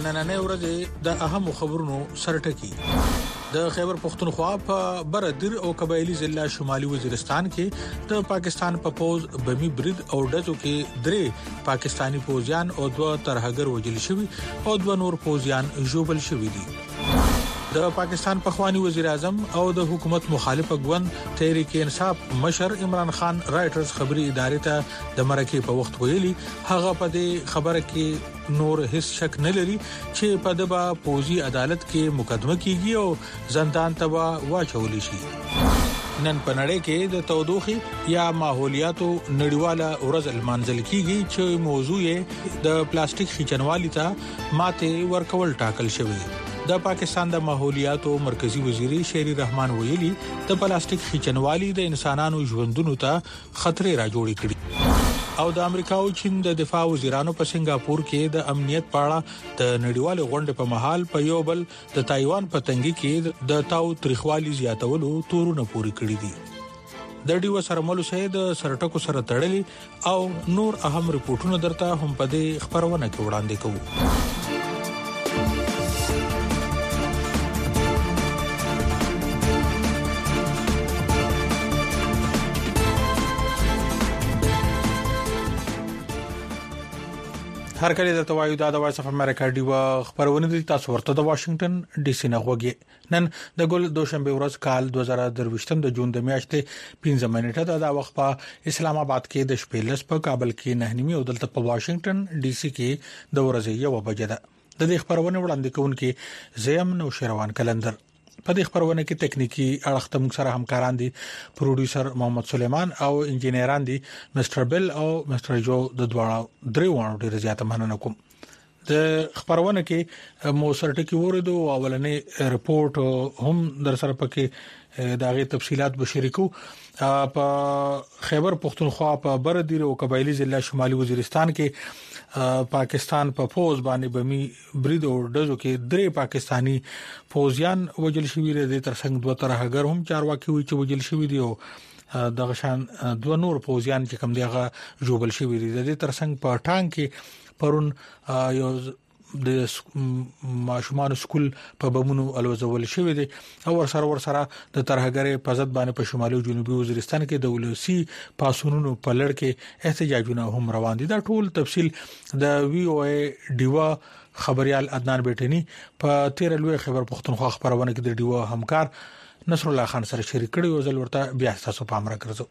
نننې ورځ د اهم خبرونو سرټکی د خیبر پختونخوا په بردر او قبایلی ضلع شمالي وزیرستان کې د پاکستان په پوز بمی برید او ډزو کې درې پاکستانی پوزیان او دوه ترهګر وژل شوي او دوه نور پوزیان ژوبل شوي دي. د پاکستان پخوانی وزیر اعظم او د حکومت مخالف غوند تحریک انصاف مشر عمران خان رائټرز خبري ادارې ته د مرکه په وخت ویلي هغه په دې خبره کې نور هیڅ شک نه لري چې په دبا پوزي عدالت کې مقدمه کیږي او زندان ته واچول شي. نن په نړۍ کې د تودوخي یا ماحولیاتو نړیواله ورځ المنځل کیږي چې موضوع یې د پلاستیک خچنوالي ته ماته ورکول ټاکل شوی. د پاکستان د ماحولیاتو مرکزی وزیر شهری رحمان ویلي د پلاستیک خچنوالي د انسانانو ژوندونو ته خطر را جوړ کړي او د امریکا او چین د دفاع وزیرانو په سنگاپور کې د امنیت پاړه د نړیوال غونډې په محل په یو بل د تایوان په تنګي کې د تاو تاریخوالي زیاتولو تورونه پوری کړی دي. د ډیو سره ملو سه د سرټکو سره تړلي او نور اهم ریپورتونه درته هم په دې خبرونه کې وړاندې کوو. هر کله د توایو د وایس اف امریکا دی خبرونه دي تاسو ورته د واشنگټن ډي سي نه غوږی. نن د ګل دوشنبه ورځ کال 2023 د جون د میاشتې 15 منټه د وخت په اسلام آباد کې د شپې لس په کابل کې 9 او دلته په واشنگټن ډي سي کې د ورځې 1 بجې ده. د دې خبرونه وړاندې کوونکې زیم نو شروان کلندر په دې خبرونه کې ټکنیکی اړخ ته موږ سره همکاران دي پروډوسر محمد سليمان او انجنیران دي مستر بل او مستر جو د دواړو دریوانو ډیر زیاته مننه کوم. د خبرونه کې مو سرټکی ورېدو اولنې ریپورت هم در سره پکې داغه تفصيلات به شریکو. په خیبر پختونخوا په بردیر او قبایلی ضلع شمالي وزیرستان کې پاکستان په فوج باندې بمی برید او ډزو کې درې پاکستانی فوجیان وژل شوي دي ترڅنګ دوه ترهګر هم چارواکي وي چې وژل شوي دي او د غشان دوه نور فوجیان چې کوم دیغه جوړل شوي دي د ترڅنګ په ټانک کې پرون یو د ماشومان سکول په بمونو الوزول شوی دي او ورسره د ترهګری په ضد باندې په شمالي او جنوبي وزیرستان کې د ولسی پاسونونو په لړ کې احتجاجونه هم روان دي. دا ټول تفصيل د وی او ای ډیوا خبريال عدنان بیٹنی په 13 لوی خبر پختونخوا خبرونه کې د ډیوا همکار نصر الله خان سره شریک کړي او ځل ورته بیا تاسو په امر کړو.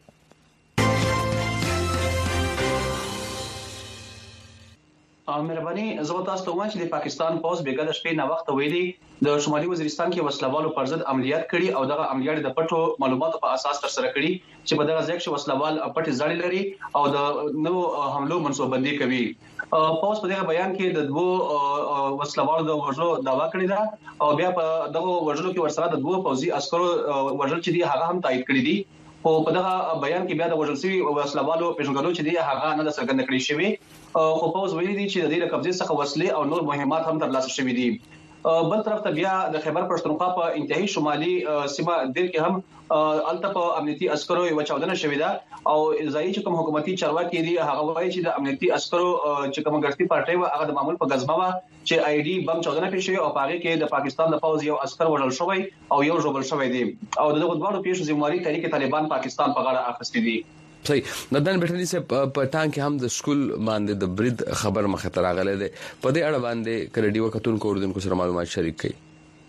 مهرباني زه تاسو ته وایم چې د پاکستان پوز بیګا د شپې نه وخت ویلي د شمالي وزیرستان کې وسلوالو پر ضد عملیات کړي او دغه عملیات د پټو معلوماتو په اساس تر سره کړي چې په دغه ځای کې وسلوال پټ ځړې لري او د نو حملو منصوبندي کوي. پوز په دغه بیان کې د دوه وسلوالو د وژلو داوا کړی دا او بیا په دغه وژلو کې ورسره د دوه پوزي عسکرو وژل چې دی هغه هم تایید کړی دي. په دغه بیان کې بیا د وژل شوی وسلوالو پیژنګلو چې دی هغه نه څرګند کړی شوی خو پوز ویلي دي چې د دې قبضې څخه وسلې او نور مهمات هم ترلاسه شوي دي. بل طرف ته بیا د خیبر پښتونخوا په انتهایی شمالي سیمه دیر کې هم الته په امنیتي عسکرو یو چاودنه شوې ده او ځایي چې کوم حکومتي چارواکي دي هغه وایي چې د امنیتي عسکرو چې کوم ګرځي پارټي و هغه د معمول په غزمه و چې آی ډي بم چاودنه پیښه او پاره کې د پاکستان د فوج یو عسكر وژل شوی او یو ژوبل شوی دی او دغه دوه پیښو ذمہواری تحریک طالبان پاکستان په غاړه اخیستې دي. صحیح ندان بیٹنی سے پټان کې هم د سکول باندې د برید خبر مخه تر غلې ده په دې اړه باندې کړي وختون کو اردن کو سره معلومات شریک کړي.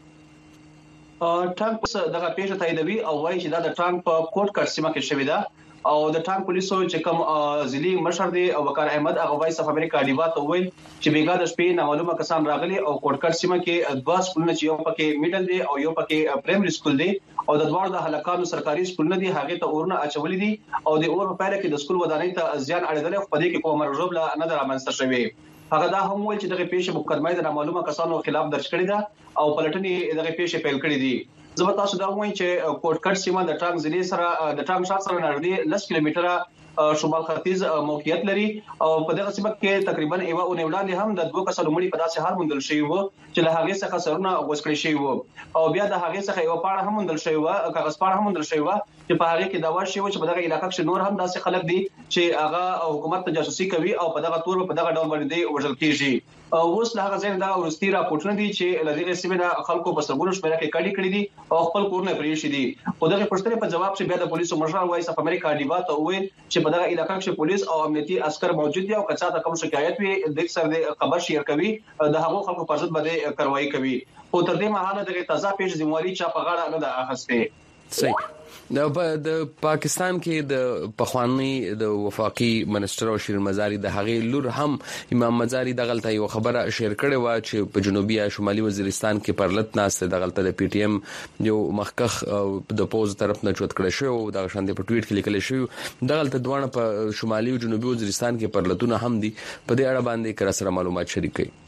ټانک دغه پیښه تاییدوي او وایي چې دا د ټانک په کوټ کارسیمه کې شوې ده او د ټانک پولیسو چې کوم ضلعي مشر دی او وقار احمد هغه وایي صف امریکا دیوا ته ویل چې بیګا د شپې نامعلومه کسان راغلي او کوټ کارسیمه کې دوا سکولونه چې یو پکې میډل دی او یو پکې پرایمري سکول دی او د دوړ د هلکانو سرکاري سکولونه دي هغه ته اورنه اچولې دي او د اور په پیله کې د سکول ودانۍ ته زیان اړیدل خو په دې کې کوم مرجوب لا نه درامنځته شوی. هغه دا هم ویل چې دغه پیښه مقدمه د نامعلومه کسانو خلاف درج کړې ده او پلټنې دغه پیښه پیل کړې دي. زه تاسو دا وایم چې کوټکټ سیمه د ټانک ضلع سره د ټانک شاخ سره نږدې 10 کیلومتره شمال ختیځ موقعیت لري او په دغه سیمه کې تقریبا یو وړاندې هم د 2 کسانو مړي په داسې حال موندل شوی وو چې له هغه څخه سرونه غوښکړي شوی وو او بیا د هغه څخه یو پاڼه هم موندل شوی وو کاغذ پاڼه هم موندل شوی وو چې په هغه کې دا وایي چې په دغه علاقې کې نور هم داسې خلک دي چې هغه حکومت ته جاسوسي کوي او په دغه تور په دغه ډول باندې وژل کیږي اوس له هغه ځای دا ورستي راپورټونه دي چې لږه سیمه د خلکو په سرګونو شمېره کې کډي کړی دي او خپل کورونه پرې شي دي په دغه پښتنې په جواب چې بیا د پولیسو مشر وایي صف امریکا دیوا ته وویل چې په دغه علاقې کې پولیس او امنیتي عسكر موجود دي او کچا ته کوم شکایت وي د څر د خبر شیر کوي د هغو خلکو پر ضد باندې کاروایی کوي او تر دې مهاله دغه تازه پیښ ذمہواری چا په غاړه نه ده اخیسته صحیح د پاکستان کې د پخوانی د وفاقي منسٹر او شیرین مزاری د هغې لور هم امام مزاری د غلطه یو خبره شیر کړې و چې په جنوبي او شمالي وزیرستان کې پرلط ناسته د غلطه د پی ټی ایم یو مخکخ د پوز طرف نه چوت کړی شو د شاندې په ټویټ کې لیکل شو د غلطه دوانه په شمالي او جنوبي وزیرستان کې پرلطونه هم دي په دې اړه باندې کر سره معلومات شریک کړي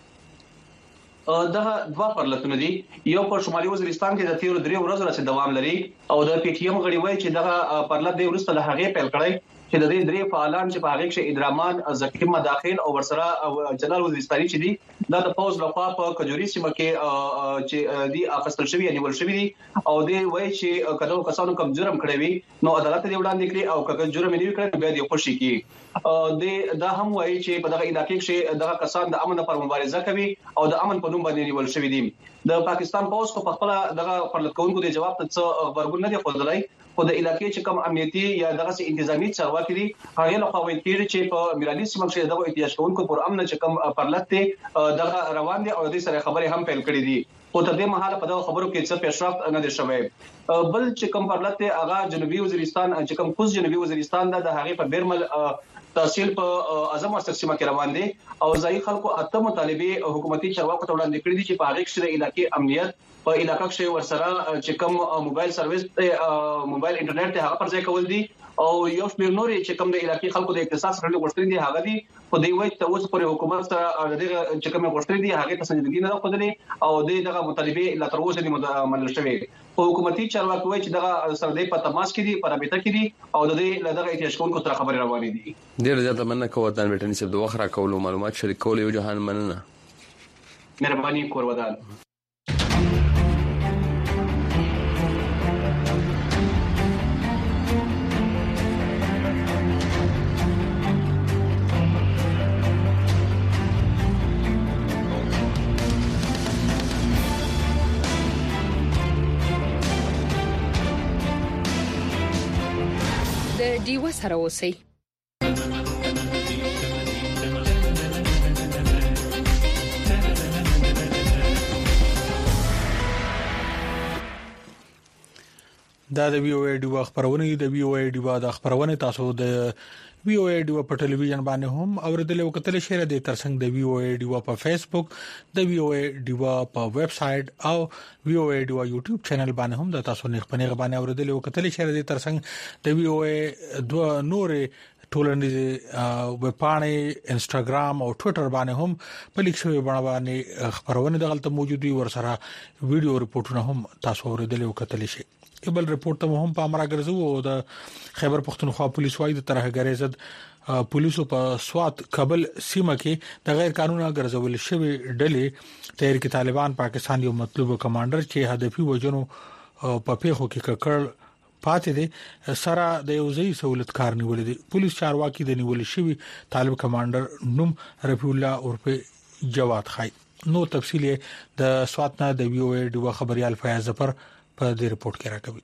دغه دوا پرلطونه دي یو په شمالي وزیرستان کې د 3 ورځې راځي دوام لري او د پی ټی ایم غړي وایي چې دغه پرلط د ورسته له هغه پیل کړی چې د دې 3 فعالان چې په هغه کې ادرامان زکیم مداخل او ورسره جلال وزیرستاني چې دي د پوز لخوا په کجوري سیمه کې چې دی اخستل شوی نیول شوی دي او دی وایي چې کله کسانو کوم جرم کړی وي نو عدالت دی وړاندې کړی او کله جرم نه وکړي بیا دی خوشي کی دا هم وایي چې په دغه علاقې کې دغه کسان د امن پر مبارزه کوي او د امن په نوم باندې نیول شوی دي د پاکستان پوز کو په خپل دغه پرلط کوونکو د جواب ته خبرګون نه دی خوندلای خو د علاقې چې کوم امنیتي یا دغه انتظامی چارواکي دي هغه له خوا ویل کېږي چې په میرالي سیمه کې دغه احتیاج کوونکو پر امن چې کوم پرلط دغه روان دي او د سره خبرې هم پیل کړې دي او تر دې مهاله په دغه خبرو کې څه پیشرفت نه دي شوی بل چې کوم پرلط هغه جنوبي وزیرستان چې کوم کوز جنوبي وزیرستان د هغه په بیرمل تحصیل په اعظم سیمه کې روان دي او ځای خلکو اته مطالبه حکومتي چارواکو ته وړاندې کړې دي چې په هغه کې د علاقې امنیت په علاقې کې ورسره چې کوم موبایل سرویس موبایل انټرنیټ ته هغه پر ځای کول دي او یو شمېر نوري چې کوم د علاقې خلکو د اقتصاد سره غوښتنې دي هغه دي په دې وخت ته اوس پر حکومت سره دغه چې کوم غوښتنې دي هغه ته سنجیدګي نه خوندلې او دغه مطالبه لا تر اوسه نه منل شوی حکومتي چارواکي وایي چې دغه سره د پتماس کې دي پر رابطه کې دي او د دې لدغه احتیاج کوونکو تر خبرې روانې دي ډیر زیاته مننه کوم د ویټنی سب د وخره کولو معلومات شریک کول یو جهان مننه مهرباني کور ودان دیوه سره اوسئ دا د وی او ای ډیو خبرونه د وی او ای ډیو د خبرونه تاسو د وی او ای ډیو په ټلویزیون باندې هم اوریدل او کتل شئ د ترڅنګ د وی او ای ډیو په فیسبوک د وی او ای ډیو په ویب سټ او وی او ای ډیو یوټیوب چینل باندې هم د تاسو نه خبرونه باندې اوریدل او کتل شئ د ترڅنګ د وی او ای دوه نورې ټولنیز ویب پاڼې انستګرام او ټوئیټر باندې هم په لیک شوی باندې خبرونه دغلت موجود وي ورسره ویډیو ریپورتونه هم تاسو اوریدل او کتل شئ بل ریپورت ته هم په امر راګرځو او د خیبر پختونخوا پولیس وايي د ترهګری ضد پولیسو په سوات کابل سیمه کې د غیر قانوني ګرځول شوی ډلې تحریک طالبان پاکستان یو مطلوب کمانډر چې هدفي وجنو په پیښو کې ککړ پاتې دي سره د یو ځای سہولت کار نیول دي پولیس چارواکي د نیول شوی طالب کمانډر نوم رفیع الله عرف جواد خای نو تفصیل د سوات نه د وی او ای ډیو خبريال فیاض ظفر په دې رپورت کې راکوي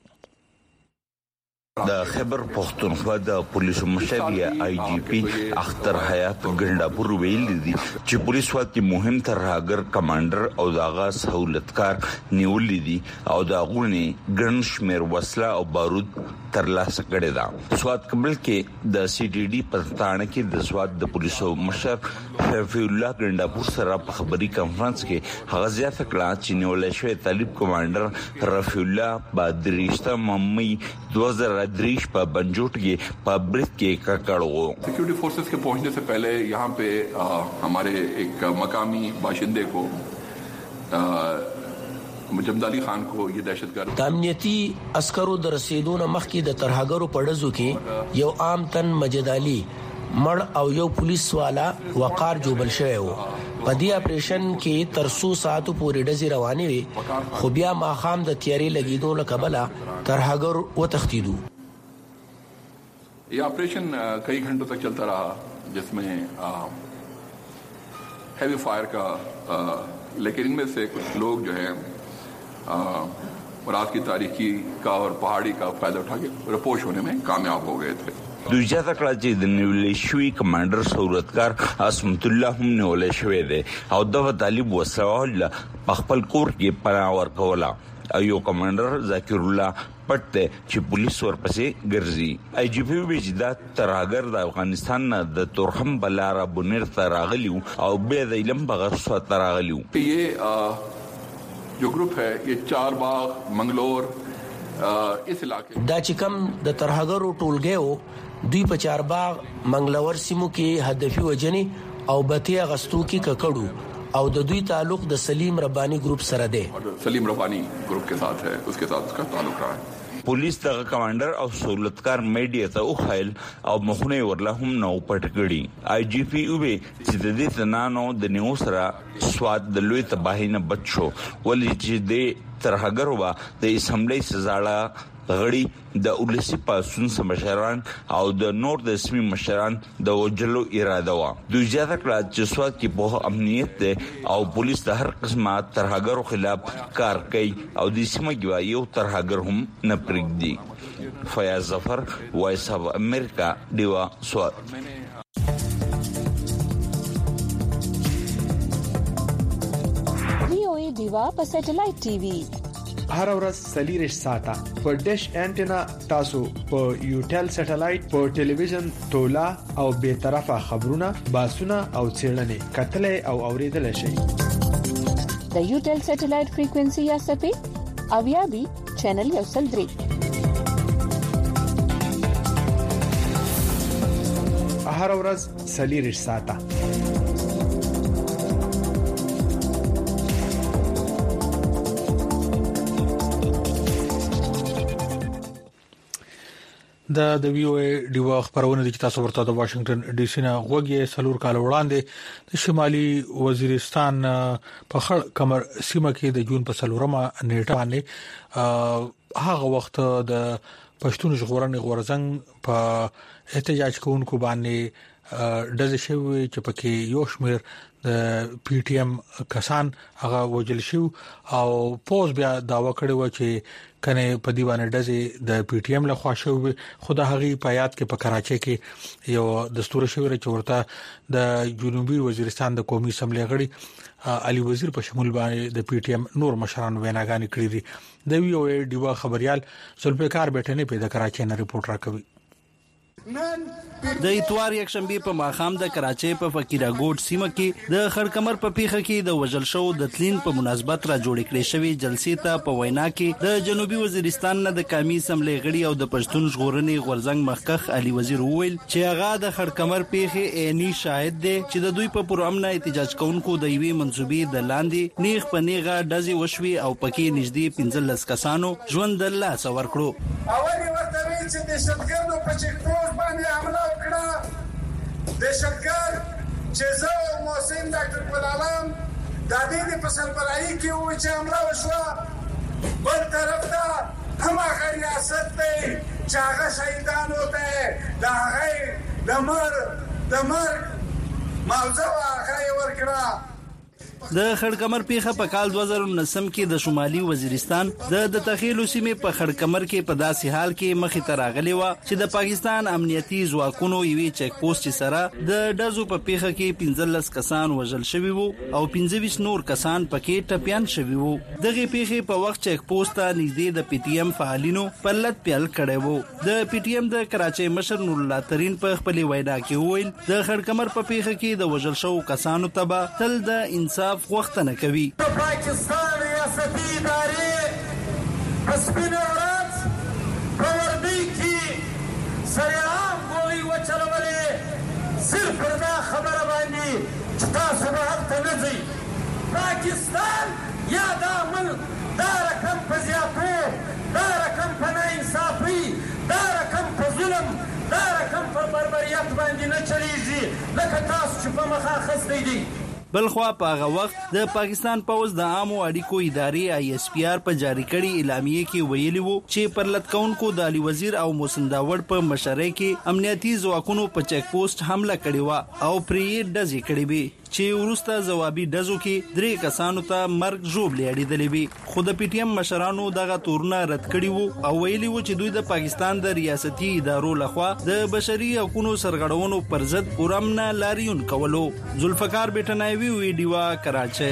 د خیبر پختونخوا د پولیسو مشر یا آی جی پی اختر حیات ګنداپور ویل دي چې پولیس واکي مهم ترهګر کمانډر او داغه سہولتکار نیول دي او دا غونی ګنشمیر وسله او بارود ترلاسه کړي دا سوات کابل کې د سی ډي ډي پښتانه کې د سوات د پولیسو مشر رفیع الله ګنداپور سره په خبري کانفرنس کې هغه ځکه کړه چې نیول شوی طالب کمانډر رفیع الله بادریشته ممي 2003 पर बंजोट के पब्रिक के ककड़ो सिक्योरिटी फोर्सेस के पहुंचने से पहले यहाँ पे हमारे एक मकामी बाशिंदे को जमदाली खान को ये दहशतगर्द د امنیتي عسکرو د رسیدون مخکې د ترهګرو په ډزو کې یو عام تن مجد علي مړ او یو پولیس والا وقار جوبل شوی و. په دې اپریشن کې تر 100 ساعتو پورې ډزې روانې وي خو بیا ماخام د تیاري لګیدو له کبله ترهګر وتښتیدو. ये ऑपरेशन कई घंटों तक चलता रहा जिसमें हैवी फायर का लेकिन इनमें से कुछ लोग जो है रात की तारीकी का और पहाड़ी का फायदा उठा के रपोश होने में कामयाब हो गए थे. دوجه تکړه چې د نیولې شوی کمانډر سورتکار اسمت الله هم نیولې شوی دی او د طالب وسوال خپل کور کې پناه ورکولا او یو کمانډر ذکر الله پټه چې پولیس ورپسې ګرځي. آی جی پی وجدا ترهګر د افغانستان د تورخم بلاره بنیر تراغلیو او به د علم بغیر سو تراغلیو. ये जो ग्रुप है ये चारबाग मंगलोर इस इलाके دا چې کم د ترهګرو ټولګي وو دوی په چارباغ منګلور سیمو کې هدفي وجنې او بتیا غستو کې ککړو او د دوی تعلق د سلیم ربانی گروپ سره دی. सलीम रबानी ग्रुप के साथ है, उसके साथ उसका ताल्लुक रहा है. پولیس دغه کمانډر او سہولتکار میډیا ته وخایل او مخونه ورله هم نو پټ کړي. آی جی پی او به چې د دې تنانو د نیو سره سواد د لوی تباہی نه بچو ولې چې د ترهګر وا د اسمبلی سزاړه غړي د اولسی پاسون سمشران او د نور د اسمي مشران د وجلو اراده وا. دوی زیاته کړه چې سواد کې په امنیت او پولیس د هر قسمه ترهګرو خلاف کار کوي او د سیمه کې یو ترهګر هم نه پرېږدي. فیاض ظفر وایس اف امریکا دیوا سواد. وی دیوا په سټلایټ ټي وي هر ورځ 40 ساعته په ډیش انټینا تاسو په یوټل سټلایټ په ټلویزیون تولا او به طرفه خبرونه باسونه او چیرلنې کتلې او اوریدل شي. د یوټل سټلایټ فریکوئنسي یا سپې او یا بي چینل یو سل درې هر ورځ 40 ساعته د وی او ای ډیوا خبرونه د تاسو ورته د واشنگټن ډي سي نه غوږی سلور کال وړاندې د شمالي وزیرستان په خړ کمر سیمه کې د جون په سلورمه نیټه باندې هغه وخت د پښتون ژغورنې غورزنګ په احتجاج کوونکو باندې د شوی چې پکې یو شمیر د پی ټی ایم کسان هغه وجل شو او پوز بیا داوا کړی و چې کنه په دیوانه دزي د پی ټی ایم له خواشه خدا هغه پیات کې په کراچۍ کې یو دستور شوی چې ورته د جنوبي وزیرستان د قومي اسمبلی غړي علي وزیر په شمول باندې د پی ټی ایم نور مشران ویناګانی کړی دي. د وی او ای ډیوا خبريال زلفکار بیٹنه په کراچۍ نه ریپورت راکوي. د اتوار یک شنبه په ماخام د کراچۍ په فقیراګوټ سیمه کې د خړکمر په پیخه کې د وژل شو د تلین په مناسبت را جوړ کړي شوی جلسې ته په وینا کې د جنوبي وزیرستان نه د قومي اسمبلی غړي او د پښتون ژغورنې غورزنګ مخکخ علي وزیر وویل چې هغه د خړکمر پیخه عیني شاهد دی چې د دوی په پرامن احتجاج کوونکو د یوې منسوبې د لاندې نیغ په نیغه ډزې وشوي او پکې نږدې 15 کسانو ژوند د الله سور کړو. اول ورته ویل چې د شتګردو په چیک پوسټ باندې حمله وکړه. د شتګر چې زه او محسن ډاکټر بلالام د دې په سربراهي کې و چې حمله وشوه. بل طرف ته هماغه ریاست دی چې هغه شهیدان وته د هغه د مرګ موضوع هغه ورکړه. د خړکمر پیخه په کال 2019 کې د شمالي وزیرستان د تخیلو سیمې په خړکمر کې په داسې حال کې مخې ته راغلی و چې د پاکستان امنیتي ځواکونو یوې چیک پوسټ سره د ډزو په پیخه کې 15 کسان وژل شوي وو او 25 نور کسان پکې ټپيان شوي وو. دغه پیخه په وخت چیک پوسټ ته نږدې د پی ټی ایم فعالینو پلت پیل کړي وو. د پی ټی ایم د کراچۍ مشر نور الله ترين په خپل وینا کې وویل د خړکمر په پیخه کې د وژل شو کسانو تبا تل د انصاف وخت نه کوي. پاکستان ریاستی ادارې پسپینه ورځ په وردی کې سریعام ګولۍ وچلولې صرف پر دا خبره باندې چې تاسو به هلته نه ځئ. پاکستان یا دا ملک دا رقم په زیاتو، دا رقم په ناانصافۍ، دا رقم په ظلم، دا رقم په بربریت باندې نه چلیږي لکه تاسو چې په مخه اخیستی دي. بلخوا په هغه وخت د پاکستان پوز د عامو اړیکو ادارې ISPR په جاری کړي اعلامیه کې ویلي وو چې پر لټکونکو د علي وزیر او محسن داوړ په مشرۍ کې امنیتي ځواکونو په چیک پوسټ حمله کړې و او پرې ډزې کړې وې چې وروسته ځوابي ډزو کې 3 کسانو ته مرګ ژوبلې اړېدلې وې. خو د PTM مشرانو دغه تورونه رد کړي وو او ویلي وو چې دوی د پاکستان د ریاستي ادارو لخوا د بشري حقوقو سرغړونو پر ضد پرامن لاریون کولو. ذوالفقار بیٹنایوی ویډیو کراچۍ.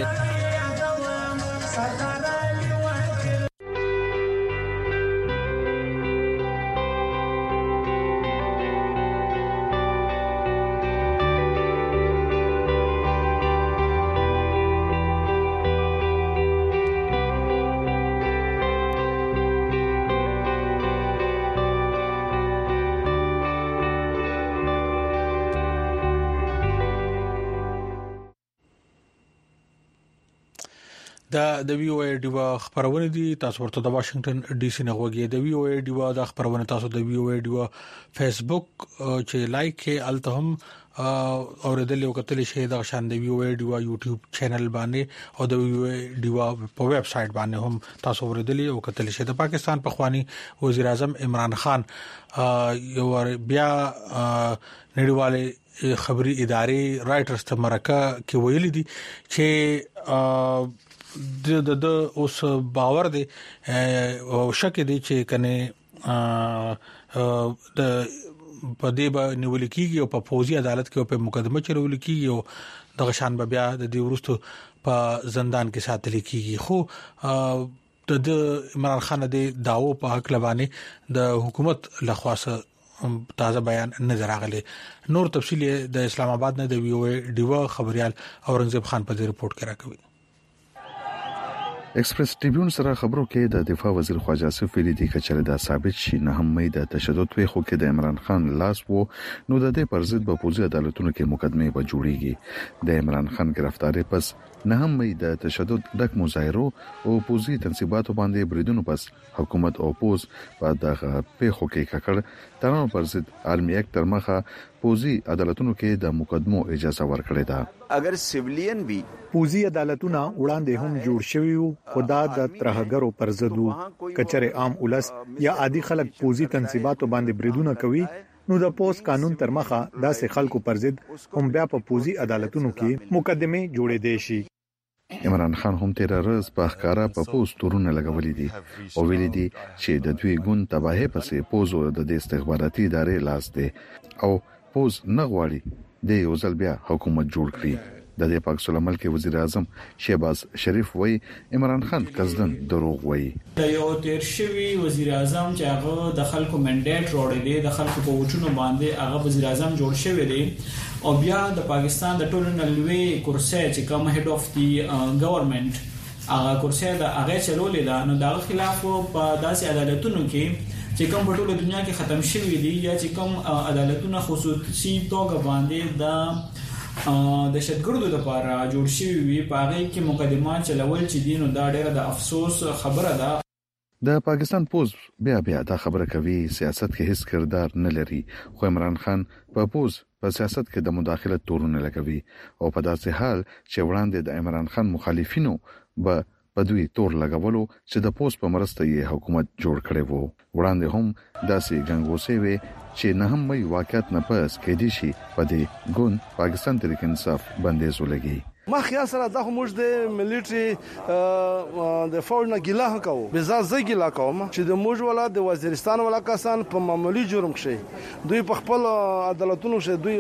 د VOA ډیوا خبرونه دي تاسو ورته د واشنگټن DC نه غوږی د VOA ډیوا د خبرونه تاسو د VOA ډیوا فیسبوک چې لایک کې التهم اوریدل او کتل شي د شان د VOA ډیوا یوټیوب چینل باندې او د VOA ډیوا په ویب سټ باندې هم تاسو اوریدل او کتل شي. د پاکستان پخوانی وزیر اعظم عمران خان یو بیا نړیواله خبري ادارې رائټرز ته مرکه کې ویلي دي چې د اوس باور دی او شک دی چې کنه د پدې به نیول کېږي او په فوزي عدالت کې او په مقدمه چرول کېږي او د غشان بیا د دې ورستو په زندان کې ساتل کېږي. خو د عمران خان د داوو په حق لبانه د حکومت لخوا تازه بیان نظر راغلی. نور تفصیل د اسلام آباد نه د VOA ډیوا خبريال اورنګزیب خان په دې رپورت کې راکوي. ایکسپریس ټریبیون سره خبرو کې د دفاع وزیر خواجه اسف ویلي دي چې دا ثابت شي نه هم د تشدد وي خو کې د عمران خان لاس وو نو د دې پر ضد په پوزي عدالتونو کې مقدمه به جوړیږي. د عمران خان گرفتاری پس نه هم د تشدد ډک مظاهرو او پوزي تنصیباتو باندې بریدونو پس حکومت او پوز په دغه پیښو کې ککړ ترانو پر ضد عالمي اکټ تر مخه پوزي عدالتونو کې د مقدمو اجازه ورکړې ده. اگر سیویلین وی پوزي عدالتونه وړاندې هم جوړ شوي وو خدا د ترهګرو پر ضد کچره عام ولس یا عادي خلک پوزي تنصیباتو باندې بریدونه کوي نو د پوس قانون تر مخه داسې خلکو پر ضد هم بیا په پوزي عدالتونو کې مقدمه جوړې دي شي. عمران خان هم تیر ورځ په ښکارا په پوسټ تورونه لګولې دي او ویلي دي چې د دوی ګوند تباہي پسې پوزو د استخباراتي ادارې لاس دی او پوز نه غواړي د یو ځل بیا حکومت جوړ کړي. د پاک سلامل کې وزیر اعظم شهباز شریف وایي عمران خان قصدن دروغ وایي. د یو تیر شوی وزیر اعظم چې هغه د خلکو منډیټ وروړي دي د خلکو په وټونو باندې هغه وزیر اعظم جوړ شوی دی او بیا د پاکستان د ټولو نلوي کرسي چې کوم هډ اف دی ګورنمنت هغه کرسي د هغه چلولې ده نو د خلاف په داسې عدالتونو کې چې کوم په ټولو دنیا کې ختم شوی دي یا چې کوم عدالتونه خصوصي توګه باندې د شتګردو لپاره جوړ شوی وي په هغه کې مقدمات چلول چې دینو دا ډېر د افسوس خبره ده. د پاکستان پوز بیا دا خبره کوي سیاست کې هیڅ کردار نه لري خو عمران خان په پوز په سیاست کې د مداخلت تورونه لګوي او په داسې حال چې وړاندې د عمران خان مخالفینو په دوی تور لګولو چې د پوز په مرسته یې حکومت جوړ کړي وو. وړاندې هم داسې ګنګوسې وي چې نه هم وی واقعیت نه پس کې دي شي په دې ګوند پاکستان تحریک انصاف بندیز ولګي. ما خیال سره دا موږ د ملټری د فوج نه ګیله کوو به زه ګیله کوم چې د موږ ولا د وزیرستان ولا کسان په معمولی جرم شي دوی په خپل عدالتونو شه دوی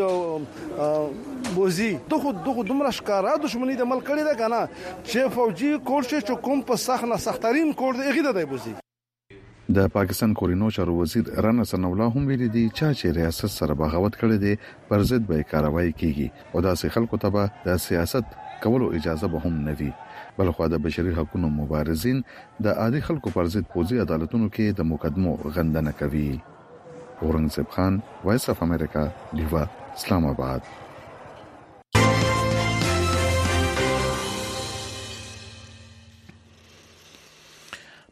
بوزي دغه دومره ښکارا دښمنی د ملک کړي ده کنه چې فوجي کور شي چې کوم په سخنه سخترین کور دی غیده دی بوزي. د پاکستان کورینو چارو وزیر رانا ثنا الله هم ویلي دي چې ریاست سره بغاوت کړي دي پر ضد به کاروایی کیږي او داسې خلکو ته به د سیاست کولو اجازه به هم نه وي. بلخو د بشري حقوقو مبارزین د عادي خلکو پر ضد پوزي عدالتونو کې د مقدمو غندنه کوي. اورنګزیب خان وایس اف امریکا دیوا اسلام آباد.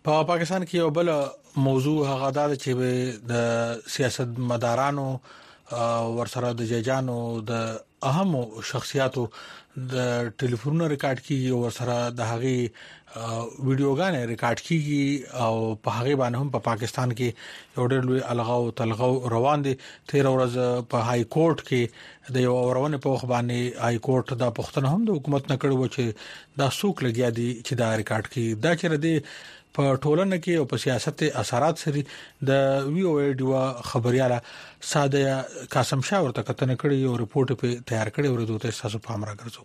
په پاکستان کې یو بل موضوع هغه دا چې د سیاست مدارانو ورسره د ججانو د اهم شخصیاتو د ټلیفون ریکارډ کیږي او ورسره د هغه ویډیوګانې ریکارډ کیږي او په هغه باندې هم په پاکستان کې یو ډېر لوی الغاو تلغاو روان دي. 13 ورځ په های کورټ کې د یو اورونه په وخت باندې های کورټ د پښتنه هم د حکومت نه کړو چې دا څوک لګیا دي چې دا ریکارډ کیږي. دا چې ردی په ټولنه کې او په سیاست اثرات سره د وی او ډیوا خبرياله ساده قاسم شاه ورته کتنه کړی او ریپورت په تیار کړی او دوی ته تاسو پام راګرځو.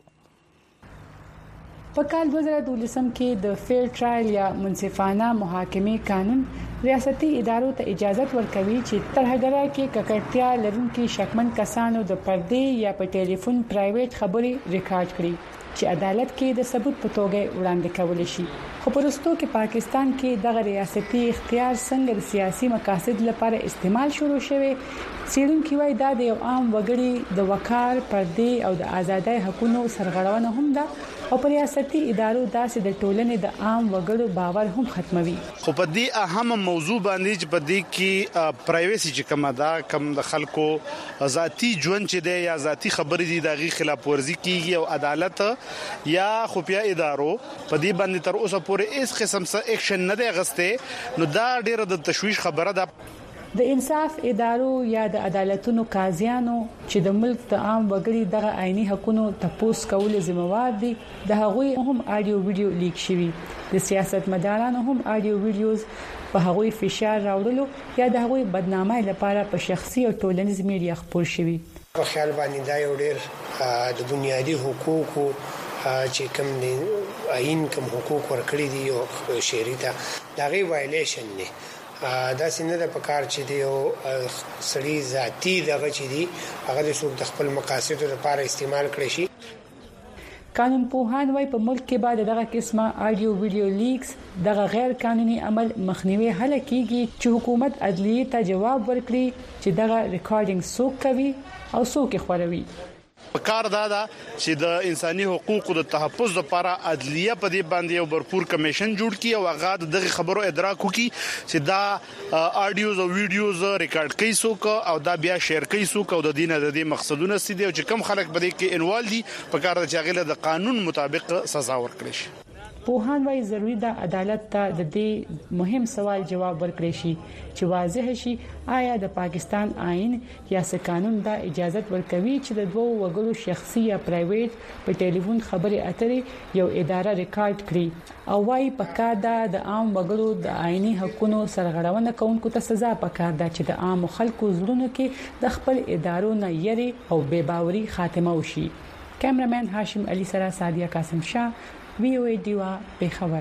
په کال 2012 کې د فیر ټرایل یا منصفانه محاکمې قانون ریاستي ادارو ته اجازه ورکوي چې ترهګرۍ کې ککړتیا لرونکي شکمن کسانو د پردې یا په ټلیفون پرایویټ خبرې ریکارډ کړي چې عدالت کې د ثبوت په توګه وړاندې کول شي. خو پرستو کې پاکستان کې دغه ریاستي اختیار څنګه د سیاسي مقاصد لپاره استعمال شروع شوی. سیرونکو وايي دا د عام وګړي د وقار پردې او د ازادۍ حقوقو سرغړونه هم ده او په ریاستي ادارو داسې د ټولنې د عام وګړو باور هم ختموي. خو په دې اهم موضوع باندې چې په دې کې پرایویسي چې کومه ده کم د خلکو ذاتی ژوند چې دی یا ذاتی خبرې دي دغه خلاف ورزي کیږي او عدالت یا خفیا ادارو په دې باندې تر اوسه پورې هیڅ قسم څه اکشن نه دی غسته. نو دا ډیره د تشویش خبره ده. د انصاف ادارو یا د عدالتونو قاضیانو چې د ملک د عام وګړي دغه عیني حقوقو تپوس کول ذمہوار دي د هغوی هم اډیو ویډیو لیک شوی. د سیاست مدارانو هم اډیو ویډیوز په هغوی فشار راوړلو یا د هغوی بدنامۍ لپاره په شخصي او ټولنیز میډیا خپور شوی. په خیال باندې دا یو ډېر د بنیادی حقوقو چې کوم دي عین کوم حقوق ورکړي دي او شهري ته دا غي وایلیشن نه دا څنګه د پکار چې دی او سړي ذاتی دغه چې دی هغه د څوک د خپل مقاصدو لپاره استعمال کړي شي. قانون پوهان وايي په ملک کې بعد دغه قسمه اډیو ویډیو لیکس دغه غیر قانوني عمل مخنیوي هله کیږي چې حکومت عدلیه ته جواب ورکړي چې دغه ریکارډینګ څوک کوي او څوک خبروي. کار دا چې د انساني حقوقو د تحفظ لپاره عدلیه په دې باندې یو برپور کمیشن جوړ کړي او هغه دغه خبرو ادراک وکړي چې دا اډیوز او ویډیوز ریکارډ کوي څوک او دا بیا شیر کوي څوک او د دینه د دې مقصدونه ستدي او چې کم خلک په دې کې انوال دي په کار د چاغله د قانون مطابق سزا ورکړي شي. پوهان وايي ضروری ده عدالت ته د دې مهم سوال جواب ورکړي شي چې واضح شي آیا د پاکستان آئین یا قانون دا اجازه ورکوي چې د دوه وګړو شخصي یا پرایویټ په ټلیفون خبرې اترې یو اداره ریکارډ کړي او وايي پکار ده د عام وګړو د آئینی حقوقو سرغړونه کوونکو ته سزا پکار ده چې د عام خلکو زړونو کې د خپل ادارو نه یری او بے باوري خاتمه وشي. کیمرمن هاشم علي سره سادیا قاسم شاه وی او ډیوا په خبر.